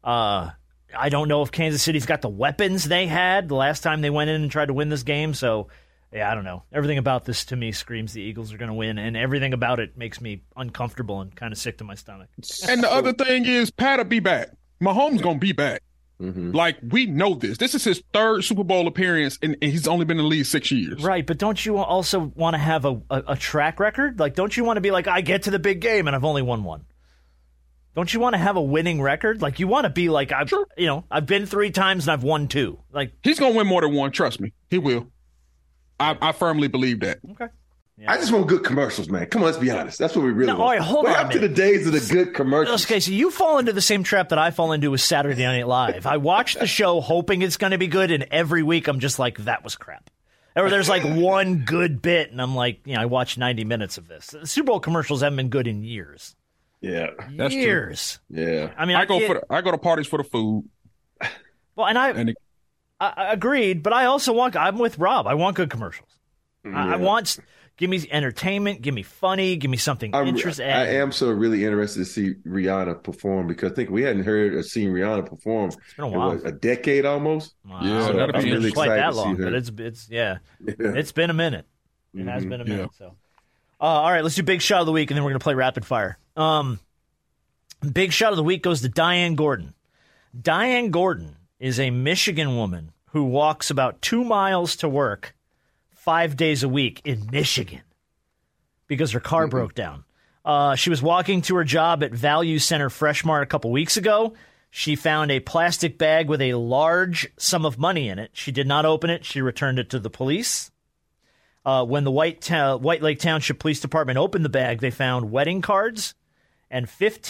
[SPEAKER 5] I don't know if Kansas City's got the weapons they had the last time they went in and tried to win this game. So, I don't know. Everything about this to me screams the Eagles are going to win, and everything about it makes me uncomfortable and kind of sick to my stomach.
[SPEAKER 6] And the other thing is, Pat'll be back. Mahomes going to be back.
[SPEAKER 4] Mm-hmm.
[SPEAKER 6] Like, we know this. This is his third Super Bowl appearance, and he's only been in the league 6 years.
[SPEAKER 5] Right, but don't you also want to have a track record? Like, don't you want to be like, I get to the big game and I've only won one? Don't you want to have a winning record? Like, you want to be like, I've been 3 times and I've won 2. Like,
[SPEAKER 6] he's going to win more than one. Trust me. He will. I firmly believe that.
[SPEAKER 5] Okay.
[SPEAKER 4] I just want good commercials, man. Come on, let's be honest. That's what we really want.
[SPEAKER 5] All right, hold
[SPEAKER 4] We're
[SPEAKER 5] on
[SPEAKER 4] up to the days of the good commercials.
[SPEAKER 5] Okay, so you fall into the same trap that I fall into with Saturday Night Live. I watch the show hoping it's going to be good, and every week I'm just like, that was crap. Or there's like one good bit, and I'm like, I watched 90 minutes of this. The Super Bowl commercials haven't been good in years.
[SPEAKER 4] Yeah,
[SPEAKER 6] that's
[SPEAKER 5] years.
[SPEAKER 4] True. Yeah,
[SPEAKER 5] I mean,
[SPEAKER 6] I go to parties for the food.
[SPEAKER 5] Well, and I agreed, but I also I'm with Rob. I want good commercials. Yeah. I want. Give me entertainment. Give me funny. Give me something interesting.
[SPEAKER 4] I am so really interested to see Rihanna perform because I think we hadn't heard or seen Rihanna perform.
[SPEAKER 5] It's been a while,
[SPEAKER 4] a decade almost.
[SPEAKER 6] Yeah,
[SPEAKER 4] so
[SPEAKER 6] that'll be
[SPEAKER 4] really
[SPEAKER 5] quite
[SPEAKER 4] excited
[SPEAKER 5] that
[SPEAKER 4] to see
[SPEAKER 5] long,
[SPEAKER 4] her.
[SPEAKER 5] but it's been a minute. It has been a minute. So, all right, let's do big shot of the week, and then we're gonna play rapid fire. Big shot of the week goes to Diane Gordon. Diane Gordon is a Michigan woman who walks about 2 miles to work 5 days a week in Michigan because her car broke down. She was walking to her job at Value Center Fresh Mart a couple weeks ago. She found a plastic bag with a large sum of money in it. She did not open it. She returned it to the police. When the White Lake Township Police Department opened the bag, they found wedding cards and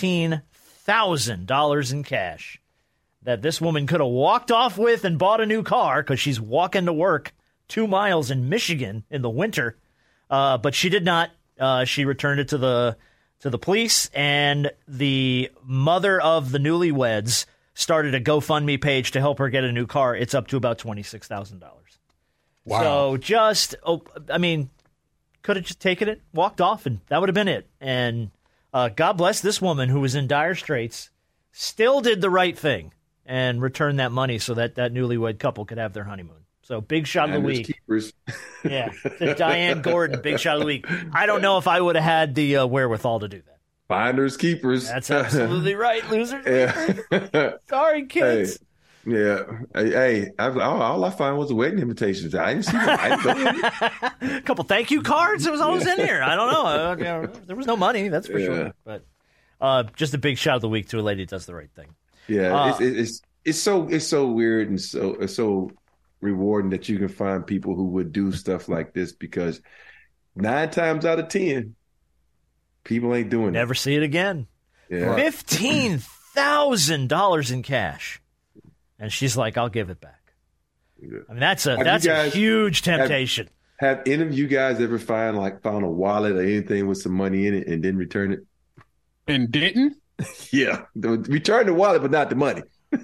[SPEAKER 5] $15,000 in cash that this woman could have walked off with and bought a new car because she's walking to work 2 miles in Michigan in the winter, but she did not. She returned it to the police, and the mother of the newlyweds started a GoFundMe page to help her get a new car. It's up to about $26,000.
[SPEAKER 6] Wow!
[SPEAKER 5] So could have just taken it, walked off, and that would have been it. And God bless this woman who was in dire straits, still did the right thing and returned that money so that newlywed couple could have their honeymoon. So, big shot of the week.
[SPEAKER 4] Keepers.
[SPEAKER 5] Yeah, to Diane Gordon, big shot of the week. I don't know if I would have had the wherewithal to do that.
[SPEAKER 4] Finders keepers.
[SPEAKER 5] That's absolutely right, losers.
[SPEAKER 4] Yeah.
[SPEAKER 5] Sorry, kids.
[SPEAKER 4] Hey, all I found was the wedding invitations. I didn't see them.
[SPEAKER 5] A couple thank you cards. It was always in here. I don't know. There was no money, that's for sure. But just a big shot of the week to a lady that does the right thing.
[SPEAKER 4] Yeah, it's so weird and so rewarding that you can find people who would do stuff like this because 9 times out of 10, people ain't doing it.
[SPEAKER 5] Never see it again.
[SPEAKER 4] Yeah.
[SPEAKER 5] $15,000 in cash, and she's like, "I'll give it back."
[SPEAKER 4] Yeah.
[SPEAKER 5] I mean, that's a huge temptation.
[SPEAKER 4] Have any of you guys ever found a wallet or anything with some money in it and didn't return it?
[SPEAKER 6] And didn't?
[SPEAKER 4] Yeah, return the wallet, but not the money.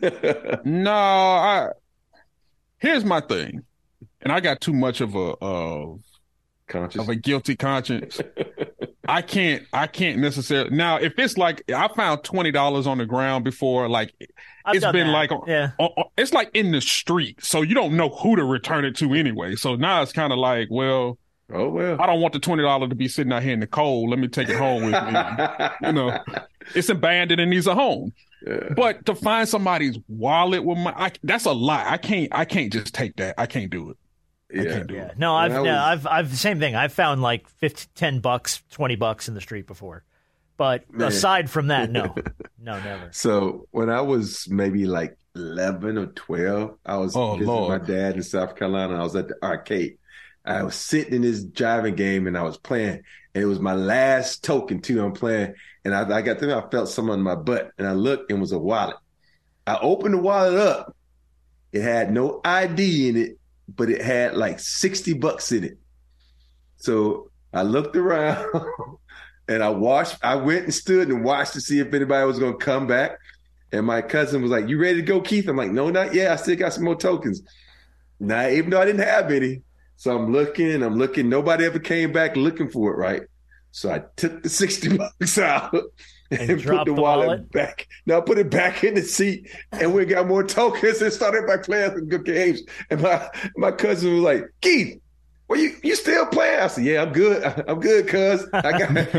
[SPEAKER 6] No, here's my thing, and I got too much of a guilty conscience. I can't necessarily. Now, if it's like I found $20 on the ground before, like it's been like, it's like in the street, so you don't know who to return it to anyway. So now it's kind of like, well, I don't want the $20 to be sitting out here in the cold. Let me take it home with me. It's abandoned and needs a home. Yeah. But to find somebody's wallet with that's a lot. I can't just take that. I can't do it.
[SPEAKER 4] Yeah.
[SPEAKER 6] I can't do it.
[SPEAKER 5] No, I've the same thing. I've found like $10, $20 in the street before. But aside from that, no, never.
[SPEAKER 4] So when I was maybe like 11 or 12, I was visiting my dad in South Carolina. I was at the arcade. I was sitting in this driving game and I was playing. And it was my last token too. I'm playing. And I got there, I felt something on my butt. And I looked and it was a wallet. I opened the wallet up. It had no ID in it, but it had like $60 in it. So I looked around and I went and stood and watched to see if anybody was going to come back. And my cousin was like, "You ready to go, Keith?" I'm like, "No, not yet. I still got some more tokens." Now, even though I didn't have any. So I'm looking. Nobody ever came back looking for it, right? So I took the $60 out and put the wallet back. Now I put it back in the seat, and we got more tokens and started by playing some good games. And my cousin was like, "Keith, well, you still playing?" I said, "Yeah, I'm good. I'm good, cuz. I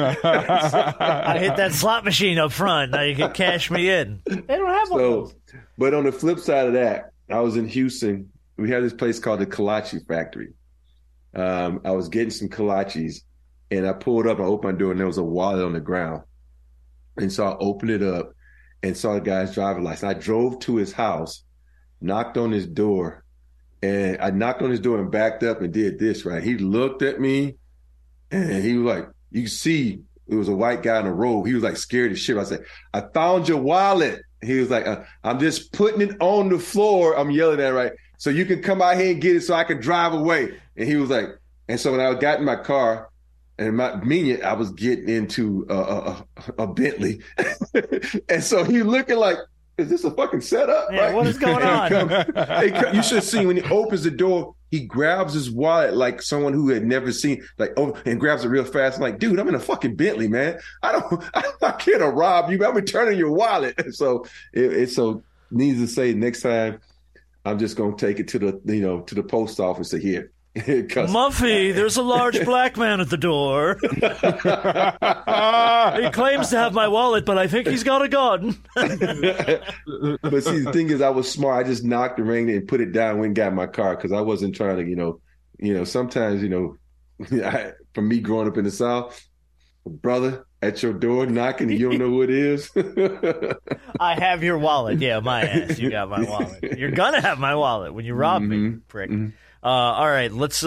[SPEAKER 5] hit that slot machine up front. Now you can cash me in." They don't have one of those.
[SPEAKER 4] But on the flip side of that, I was in Houston. We had this place called the Kolache Factory. I was getting some kolaches, and I pulled up, I opened my door, and there was a wallet on the ground. And so I opened it up and saw the guy's driver's license. I drove to his house, knocked on his door, and I knocked on his door and backed up and did this, right? He looked at me, and he was like, you can see it was a white guy in a robe. He was like scared as shit. I said, "I found your wallet." He was like, "I'm just putting it on the floor." I'm yelling at him, right? "So you can come out here and get it so I can drive away." And he was like, and so when I got in my car, and I was getting into a Bentley. And so he looking like, "Is this a fucking setup?"
[SPEAKER 5] Yeah, right? What is going on?
[SPEAKER 4] You should see when he opens the door, he grabs his wallet like someone who had never seen, and grabs it real fast. I'm like, "Dude, I'm in a fucking Bentley, man. I'm not here to rob you. I'm returning your wallet." So so needless to say, next time I'm just gonna take it to the post office to here.
[SPEAKER 5] Muffy, there's a large black man at the door. He claims to have my wallet, but I think he's got a gun.
[SPEAKER 4] But see, the thing is, I was smart. I just knocked the ring and put it down, went and got my car, because I wasn't trying to, sometimes, for me growing up in the South, brother at your door knocking and you don't know who it is.
[SPEAKER 5] I have your wallet. Yeah, my ass. You got my wallet. You're going to have my wallet when you rob me, prick. Mm-hmm. All right, let's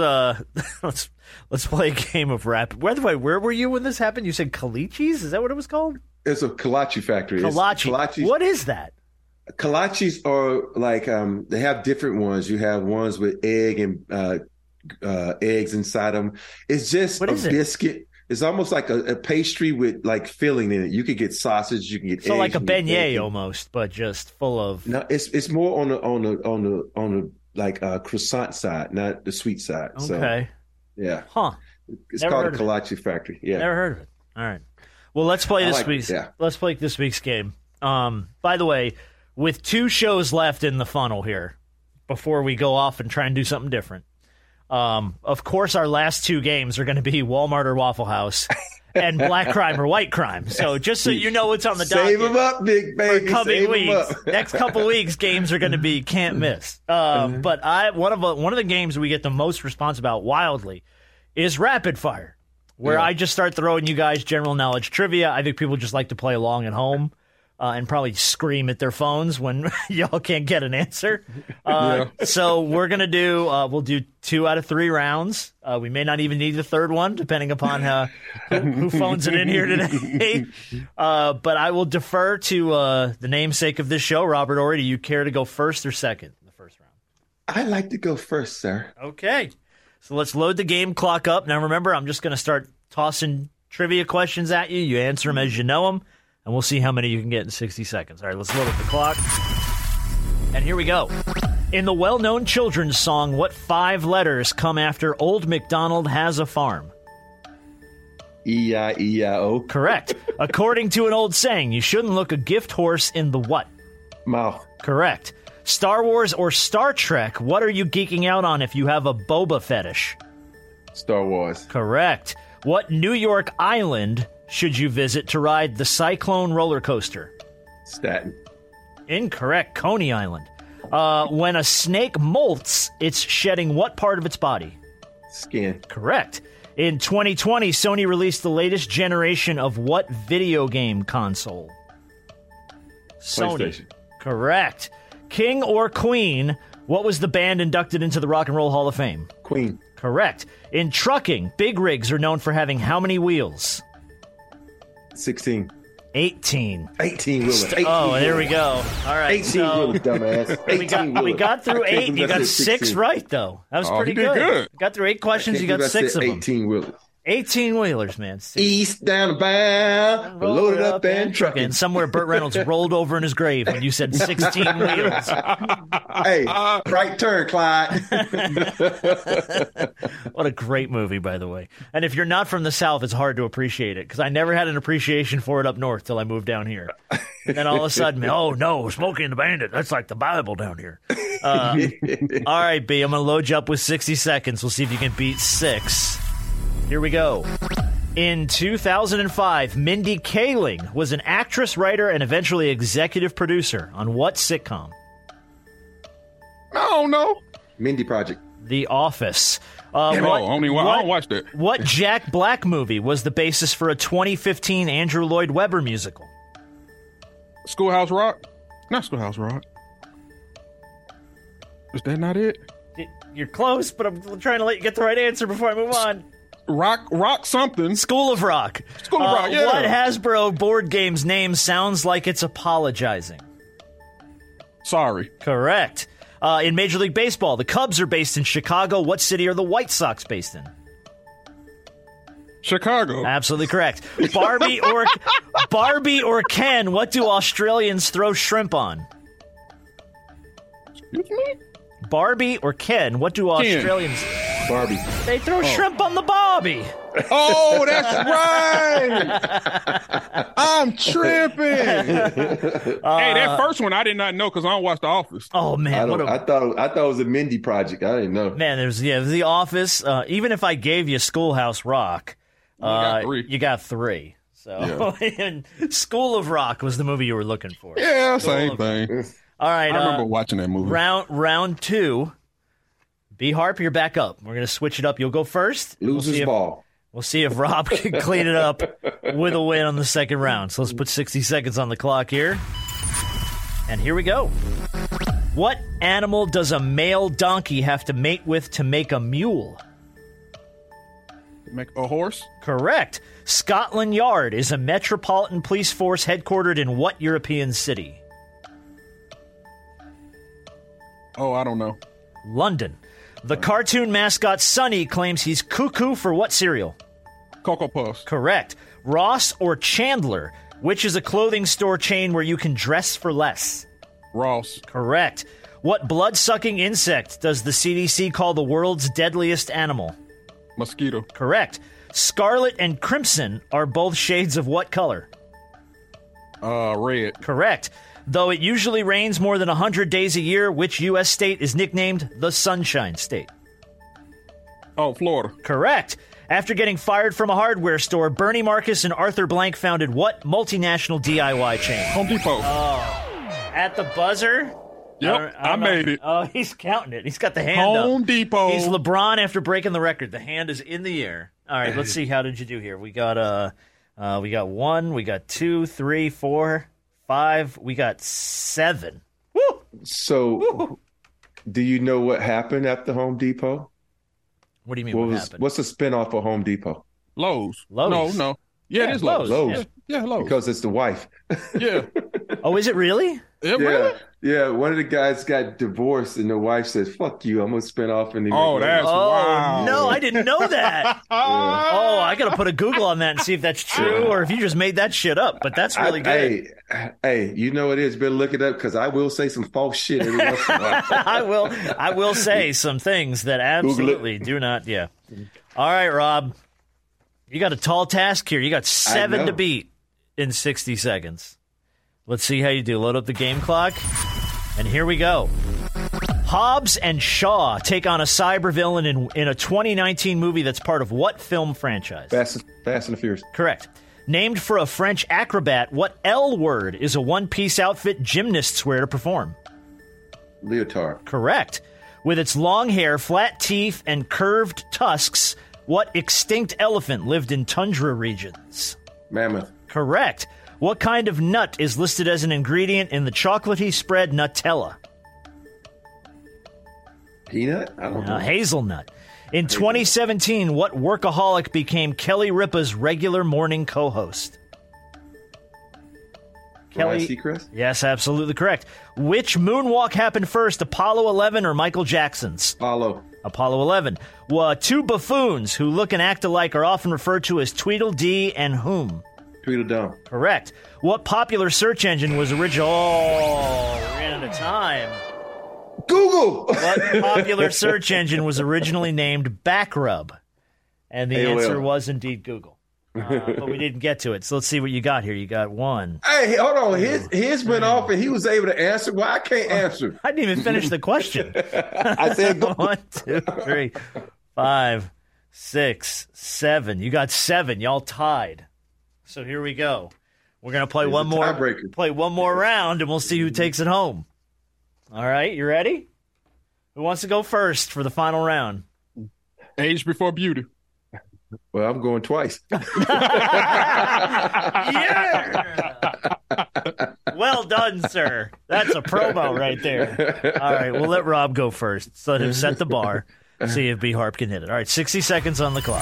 [SPEAKER 5] play a game of rap. By the way, where were you when this happened? You said Kolaches? Is that what it was called?
[SPEAKER 4] It's a kolache factory.
[SPEAKER 5] Kolache. What is that?
[SPEAKER 4] Kolaches are like they have different ones. You have ones with egg and eggs inside them. It's just biscuit. It's almost like a pastry with like filling in it. You could get sausage, you can get eggs.
[SPEAKER 5] So like a beignet almost, but just full of.
[SPEAKER 4] No, it's more on the like croissant side, not the sweet side.
[SPEAKER 5] Okay.
[SPEAKER 4] So, yeah.
[SPEAKER 5] Huh.
[SPEAKER 4] It's called a Kolache Factory. Yeah.
[SPEAKER 5] Never heard of it. All right. Well, let's play this week's game. By the way, with 2 shows left in the funnel here, before we go off and try and do something different. Of course, our last 2 games are going to be Walmart or Waffle House and Black Crime or White Crime. So just so you know what's on the docket.
[SPEAKER 4] Save them up, big baby.
[SPEAKER 5] For coming weeks. Next couple weeks, games are going to be can't miss. But one of the games we get the most response about wildly is Rapid Fire, where I just start throwing you guys general knowledge trivia. I think people just like to play along at home. And probably scream at their phones when y'all can't get an answer. So we're going to we'll do 2 out of 3 rounds. We may not even need the third one, depending upon who phones it in here today. But I will defer to the namesake of this show, Robert Horry. Do you care to go first or second in the first round?
[SPEAKER 4] I'd like to go first, sir.
[SPEAKER 5] Okay. So let's load the game clock up. Now, remember, I'm just going to start tossing trivia questions at you. You answer them as you know them. and we'll see how many you can get in 60 seconds. All right, let's load up the clock. And here we go. In the well-known children's song, what 5 letters come after Old MacDonald Has a Farm?
[SPEAKER 4] E-I-E-I-O.
[SPEAKER 5] Correct. According to an old saying, you shouldn't look a gift horse in the what?
[SPEAKER 4] Mouth.
[SPEAKER 5] Correct. Star Wars or Star Trek, what are you geeking out on if you have a boba fetish?
[SPEAKER 4] Star Wars.
[SPEAKER 5] Correct. What New York island should you visit to ride the Cyclone roller coaster?
[SPEAKER 4] Staten.
[SPEAKER 5] Incorrect. Coney Island. When a snake molts, it's shedding what part of its body?
[SPEAKER 4] Skin.
[SPEAKER 5] Correct. In 2020, Sony released the latest generation of what video game console? Sony.
[SPEAKER 4] PlayStation.
[SPEAKER 5] Correct. King or Queen, what was the band inducted into the Rock and Roll Hall of Fame?
[SPEAKER 4] Queen.
[SPEAKER 5] Correct. In trucking, big rigs are known for having how many wheels?
[SPEAKER 4] 16.
[SPEAKER 5] 18.
[SPEAKER 4] 18 wheelers.
[SPEAKER 5] Oh, there we go. All right.
[SPEAKER 4] 18 wheelers, dumbass.
[SPEAKER 5] We got through 8. You got 6 right, though. That was pretty good. Got through 8 questions. You got 6 of them.
[SPEAKER 4] 18 wheelers.
[SPEAKER 5] 18 wheelers, man.
[SPEAKER 4] East down bound, loaded up and trucking.
[SPEAKER 5] And somewhere Burt Reynolds rolled over in his grave when you said 16 wheelers.
[SPEAKER 4] Hey, right turn, Clyde.
[SPEAKER 5] What a great movie, by the way. And if you're not from the South, it's hard to appreciate it because I never had an appreciation for it up north till I moved down here. And then all of a sudden, oh no, Smokey and the Bandit, that's like the Bible down here. All right, B, I'm going to load you up with 60 seconds. We'll see if you can beat 6. Here we go. In 2005, Mindy Kaling was an actress, writer, and eventually executive producer on what sitcom?
[SPEAKER 6] I don't know.
[SPEAKER 4] Mindy Project.
[SPEAKER 5] The Office.
[SPEAKER 6] I don't watch that.
[SPEAKER 5] What Jack Black movie was the basis for a 2015 Andrew Lloyd Webber musical?
[SPEAKER 6] Schoolhouse Rock? Not Schoolhouse Rock. Is that not it?
[SPEAKER 5] You're close, but I'm trying to let you get the right answer before I move on.
[SPEAKER 6] Rock something.
[SPEAKER 5] School of Rock.
[SPEAKER 6] School of Rock, yeah.
[SPEAKER 5] What Hasbro board game's name sounds like it's apologizing?
[SPEAKER 6] Sorry.
[SPEAKER 5] Correct. In Major League Baseball, the Cubs are based in Chicago. What city are the White Sox based in?
[SPEAKER 6] Chicago.
[SPEAKER 5] Absolutely correct. Barbie or Ken, what do Australians throw shrimp on?
[SPEAKER 6] Excuse me?
[SPEAKER 5] Barbie or Ken, what do Australians...
[SPEAKER 4] Barbie.
[SPEAKER 5] They throw shrimp on the Barbie.
[SPEAKER 6] Oh, that's right. I'm tripping. Hey, that first one I did not know because I don't watch The Office.
[SPEAKER 5] Oh man,
[SPEAKER 4] I thought it was a Mindy Project. I didn't know.
[SPEAKER 5] Man, there's The Office. Even if I gave you Schoolhouse Rock, you got 3. So, and School of Rock was the movie you were looking for.
[SPEAKER 6] Yeah, same thing.
[SPEAKER 5] All right,
[SPEAKER 6] I remember watching that movie.
[SPEAKER 5] Round 2. B Harp, you're back up. We're going to switch it up. You'll go first.
[SPEAKER 4] Losers ball.
[SPEAKER 5] We'll see if Rob can clean it up with a win on the second round. So let's put 60 seconds on the clock here. And here we go. What animal does a male donkey have to mate with to make a mule?
[SPEAKER 6] Make a horse?
[SPEAKER 5] Correct. Scotland Yard is a metropolitan police force headquartered in what European city?
[SPEAKER 6] Oh, I don't know.
[SPEAKER 5] London. The cartoon mascot Sonny claims he's cuckoo for what cereal?
[SPEAKER 6] Cocoa Puffs.
[SPEAKER 5] Correct. Ross or Chandler, which is a clothing store chain where you can dress for less?
[SPEAKER 6] Ross.
[SPEAKER 5] Correct. What blood-sucking insect does the CDC call the world's deadliest animal?
[SPEAKER 6] Mosquito.
[SPEAKER 5] Correct. Scarlet and crimson are both shades of what color?
[SPEAKER 6] Red.
[SPEAKER 5] Correct. Though it usually rains more than 100 days a year, which U.S. state is nicknamed the Sunshine State?
[SPEAKER 6] Oh, Florida.
[SPEAKER 5] Correct. After getting fired from a hardware store, Bernie Marcus and Arthur Blank founded what multinational DIY chain?
[SPEAKER 6] Home Depot.
[SPEAKER 5] At the buzzer?
[SPEAKER 6] Yep, I made it.
[SPEAKER 5] Oh, he's counting it. He's got the hand up.
[SPEAKER 6] Home Depot.
[SPEAKER 5] He's LeBron after breaking the record. The hand is in the air. All right, let's see. How did you do here? We got 1, we got 2, 3, 4, 5. We got 7. Woo!
[SPEAKER 4] So, do you know what happened at the Home Depot?
[SPEAKER 5] What do you mean what happened?
[SPEAKER 4] What's the spinoff of Home Depot?
[SPEAKER 6] Lowe's.
[SPEAKER 5] Lowe's.
[SPEAKER 6] No. Yeah, it is Lowe's.
[SPEAKER 4] Lowe's.
[SPEAKER 6] Yeah, Lowe's.
[SPEAKER 4] Because it's the wife.
[SPEAKER 6] Yeah.
[SPEAKER 5] Oh, is it really?
[SPEAKER 6] Yeah, really?
[SPEAKER 4] Yeah, one of the guys got divorced, and the wife said, "Fuck you, I'm gonna spin off." And
[SPEAKER 6] that's wow.
[SPEAKER 5] No, I didn't know that. Oh, I got to put a Google on that and see if that's true or if you just made that shit up. But that's really good.
[SPEAKER 4] Hey, you know it is. Better look it up because I will say some false shit every once in a while.
[SPEAKER 5] I will say some things that absolutely do not. Yeah. All right, Rob. You got a tall task here. You got 7 to beat in 60 seconds. Let's see how you do. Load up the game clock. And here we go. Hobbs and Shaw take on a cybervillain in a 2019 movie that's part of what film franchise?
[SPEAKER 4] Fast and the Furious.
[SPEAKER 5] Correct. Named for a French acrobat, what L word is a one-piece outfit gymnasts wear to perform?
[SPEAKER 4] Leotard.
[SPEAKER 5] Correct. With its long hair, flat teeth, and curved tusks, what extinct elephant lived in tundra regions?
[SPEAKER 4] Mammoth.
[SPEAKER 5] Correct. What kind of nut is listed as an ingredient in the chocolatey spread Nutella?
[SPEAKER 4] Peanut? I don't know.
[SPEAKER 5] Hazelnut. In 2017, what workaholic became Kelly Ripa's regular morning co-host?
[SPEAKER 4] Kelly Seacrest?
[SPEAKER 5] Yes, absolutely correct. Which moonwalk happened first, Apollo 11 or Michael Jackson's?
[SPEAKER 4] Apollo
[SPEAKER 5] 11. Two buffoons who look and act alike are often referred to as Tweedledee and whom?
[SPEAKER 4] Tweedledum.
[SPEAKER 5] Correct. What popular search engine was original? Oh, we ran out of time.
[SPEAKER 4] Google.
[SPEAKER 5] What popular search engine was originally named Backrub? And the answer was indeed Google. But we didn't get to it. So let's see what you got here. You got one.
[SPEAKER 4] Hey, hold on. His went off and he was able to answer. Well, I can't answer.
[SPEAKER 5] I didn't even finish the question.
[SPEAKER 4] I said
[SPEAKER 5] 1, 2, 3, 5, 6, 7. You got 7. Y'all tied. So here we go. We're gonna play one more round, and we'll see who takes it home. All right, you ready? Who wants to go first for the final round?
[SPEAKER 6] Age before beauty.
[SPEAKER 4] Well, I'm going twice.
[SPEAKER 5] Yeah! Well done, sir. That's a promo right there. All right, we'll let Rob go first. So let him set the bar. See if B Harp can hit it. All right, 60 seconds on the clock.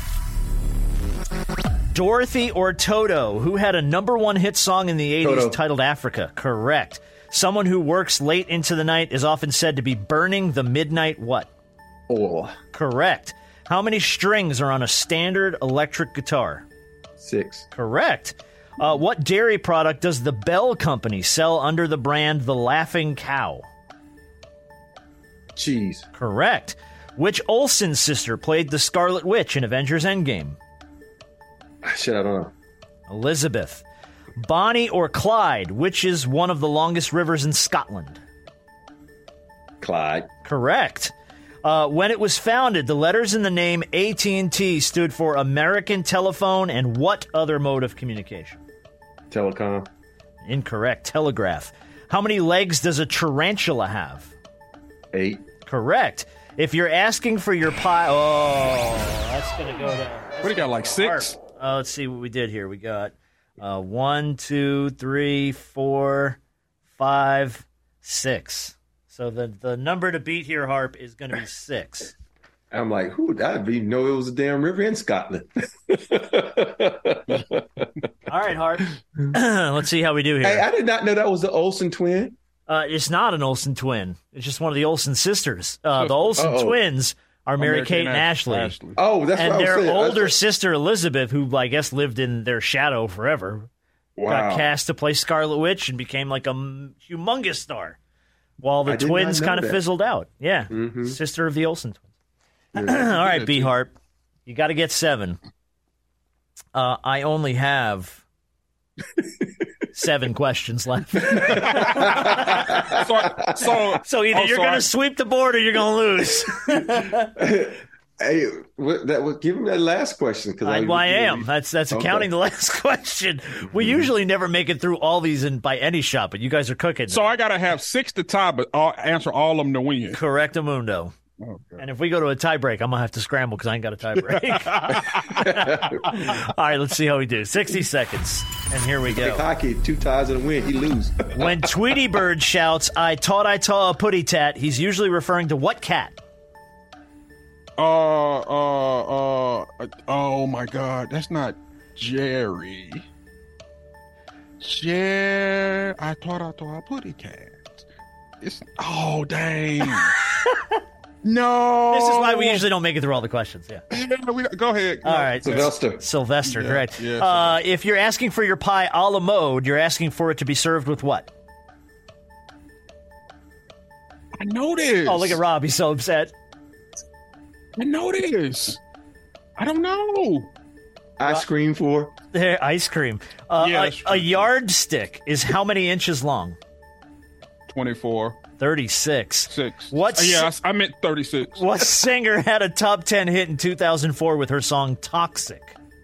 [SPEAKER 5] Dorothy or Toto, who had a #1 hit song in the 80s
[SPEAKER 4] Toto.
[SPEAKER 5] titled Africa? Correct. Someone who works late into the night is often said to be burning the midnight what?
[SPEAKER 4] Oil.
[SPEAKER 5] Correct. How many strings are on a standard electric guitar?
[SPEAKER 4] 6.
[SPEAKER 5] Correct. What dairy product does the Bell Company sell under the brand The Laughing Cow?
[SPEAKER 4] Cheese.
[SPEAKER 5] Correct. Which Olsen sister played the Scarlet Witch in Avengers Endgame?
[SPEAKER 4] Shit, I don't know.
[SPEAKER 5] Elizabeth. Bonnie or Clyde, which is one of the longest rivers in Scotland?
[SPEAKER 4] Clyde.
[SPEAKER 5] Correct. When it was founded, the letters in the name AT&T stood for American Telephone and what other mode of communication?
[SPEAKER 4] Telecom.
[SPEAKER 5] Incorrect. Telegraph. How many legs does a tarantula have?
[SPEAKER 4] 8.
[SPEAKER 5] Correct. If you're asking for your pie... Oh, that's going to go down.
[SPEAKER 6] What do you got, like 6?
[SPEAKER 5] Let's see what we did here. We got 1, 2, 3, 4, 5, 6. So the number to beat here, Harp, is going to be 6.
[SPEAKER 4] I'm like, who? I didn't even know it was a damn river in Scotland.
[SPEAKER 5] All right, Harp. Let's see how we do here.
[SPEAKER 4] Hey, I did not know that was the Olsen twin.
[SPEAKER 5] It's not an Olsen twin. It's just one of the Olsen sisters. The Olsen twins are Mary-Kate and Ashley.
[SPEAKER 4] Oh, that's
[SPEAKER 5] and
[SPEAKER 4] what I was
[SPEAKER 5] their
[SPEAKER 4] saying.
[SPEAKER 5] older sister, Elizabeth, who I guess lived in their shadow forever, got cast to play Scarlet Witch and became like a humongous star. While the twins kind of fizzled out. Yeah. Mm-hmm. Sister of the Olsen twins. All right, B Harp. You got to get 7. I only have 7 questions left. So either you're going to sweep the board or you're going to lose.
[SPEAKER 4] Hey, give him that last question.
[SPEAKER 5] I am. That's accounting the last question. We usually never make it through all these by any shot, but you guys are cooking.
[SPEAKER 6] So I got to have 6 to tie, but I'll answer all of them to win.
[SPEAKER 5] Correctamundo. Okay. And if we go to a tie break, I'm going to have to scramble because I ain't got a tie break. All right, let's see how we do. 60 seconds. And here we go.
[SPEAKER 4] Hockey, 2 ties and a win. He lose.
[SPEAKER 5] When Tweety Bird shouts, I taught a putty tat, he's usually referring to what cat?
[SPEAKER 6] Oh my God, that's not Jerry. I thought a putty cat. It's dang. No.
[SPEAKER 5] This is why we usually don't make it through all the questions. Yeah.
[SPEAKER 6] Go ahead.
[SPEAKER 5] All right.
[SPEAKER 4] Sylvester,
[SPEAKER 5] correct.
[SPEAKER 6] Yeah,
[SPEAKER 5] if you're asking for your pie a la mode, you're asking for it to be served with what?
[SPEAKER 6] I know this.
[SPEAKER 5] Oh, look at Rob. He's so upset.
[SPEAKER 6] I know this. I don't know.
[SPEAKER 4] Ice cream for?
[SPEAKER 5] Ice cream. A yardstick is how many inches long?
[SPEAKER 6] 24.
[SPEAKER 5] 36.
[SPEAKER 6] 6.
[SPEAKER 5] Yeah,
[SPEAKER 6] I meant 36.
[SPEAKER 5] What singer had a top 10 hit in 2004 with her song Toxic?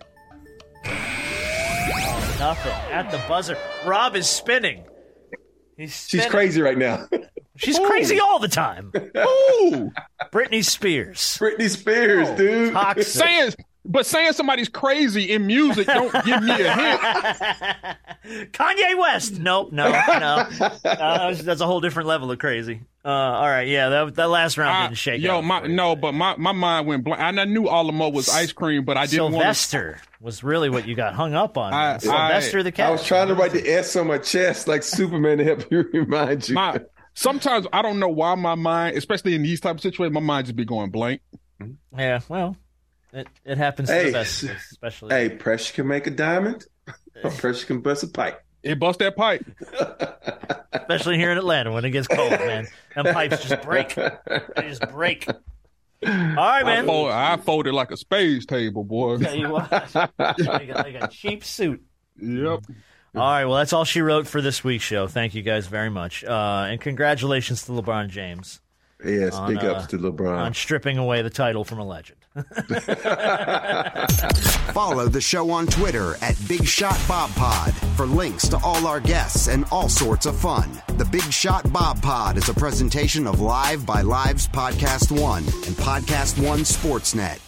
[SPEAKER 5] Oh, nothing. At the buzzer. Rob is spinning.
[SPEAKER 4] She's crazy right now.
[SPEAKER 5] She's crazy all the time.
[SPEAKER 6] Ooh.
[SPEAKER 5] Britney Spears.
[SPEAKER 4] Britney Spears, dude.
[SPEAKER 5] Toxic.
[SPEAKER 6] Saying somebody's crazy in music don't give me a hint.
[SPEAKER 5] Kanye West. Nope, no. That's a whole different level of crazy. All right, yeah, that last round didn't shake out.
[SPEAKER 6] But my mind went blank. And I knew Alamo was ice cream, but I didn't
[SPEAKER 5] Sylvester was really what you got hung up on. Sylvester the cat.
[SPEAKER 4] I was trying to write the S on my chest like Superman to help you remind you.
[SPEAKER 6] Sometimes I don't know why my mind, especially in these type of situations, my mind just be going blank.
[SPEAKER 5] Yeah, well, it happens to the best, especially.
[SPEAKER 4] Hey, pressure can make a diamond, or pressure can bust a pipe.
[SPEAKER 6] It bust that pipe.
[SPEAKER 5] Especially here in Atlanta when it gets cold, man. Them pipes just break. They just break. All right, man.
[SPEAKER 6] I folded like a spades table, boy.
[SPEAKER 5] Tell you what, like a cheap suit.
[SPEAKER 6] Yep.
[SPEAKER 5] All right, well, that's all she wrote for this week's show. Thank you guys very much. And congratulations to LeBron James.
[SPEAKER 4] Yes, big ups to LeBron.
[SPEAKER 5] On stripping away the title from a legend.
[SPEAKER 10] Follow the show on Twitter at Big Shot Bob Pod for links to all our guests and all sorts of fun. The Big Shot Bob Pod is a presentation of Live by Live's Podcast One and Podcast One Sportsnet.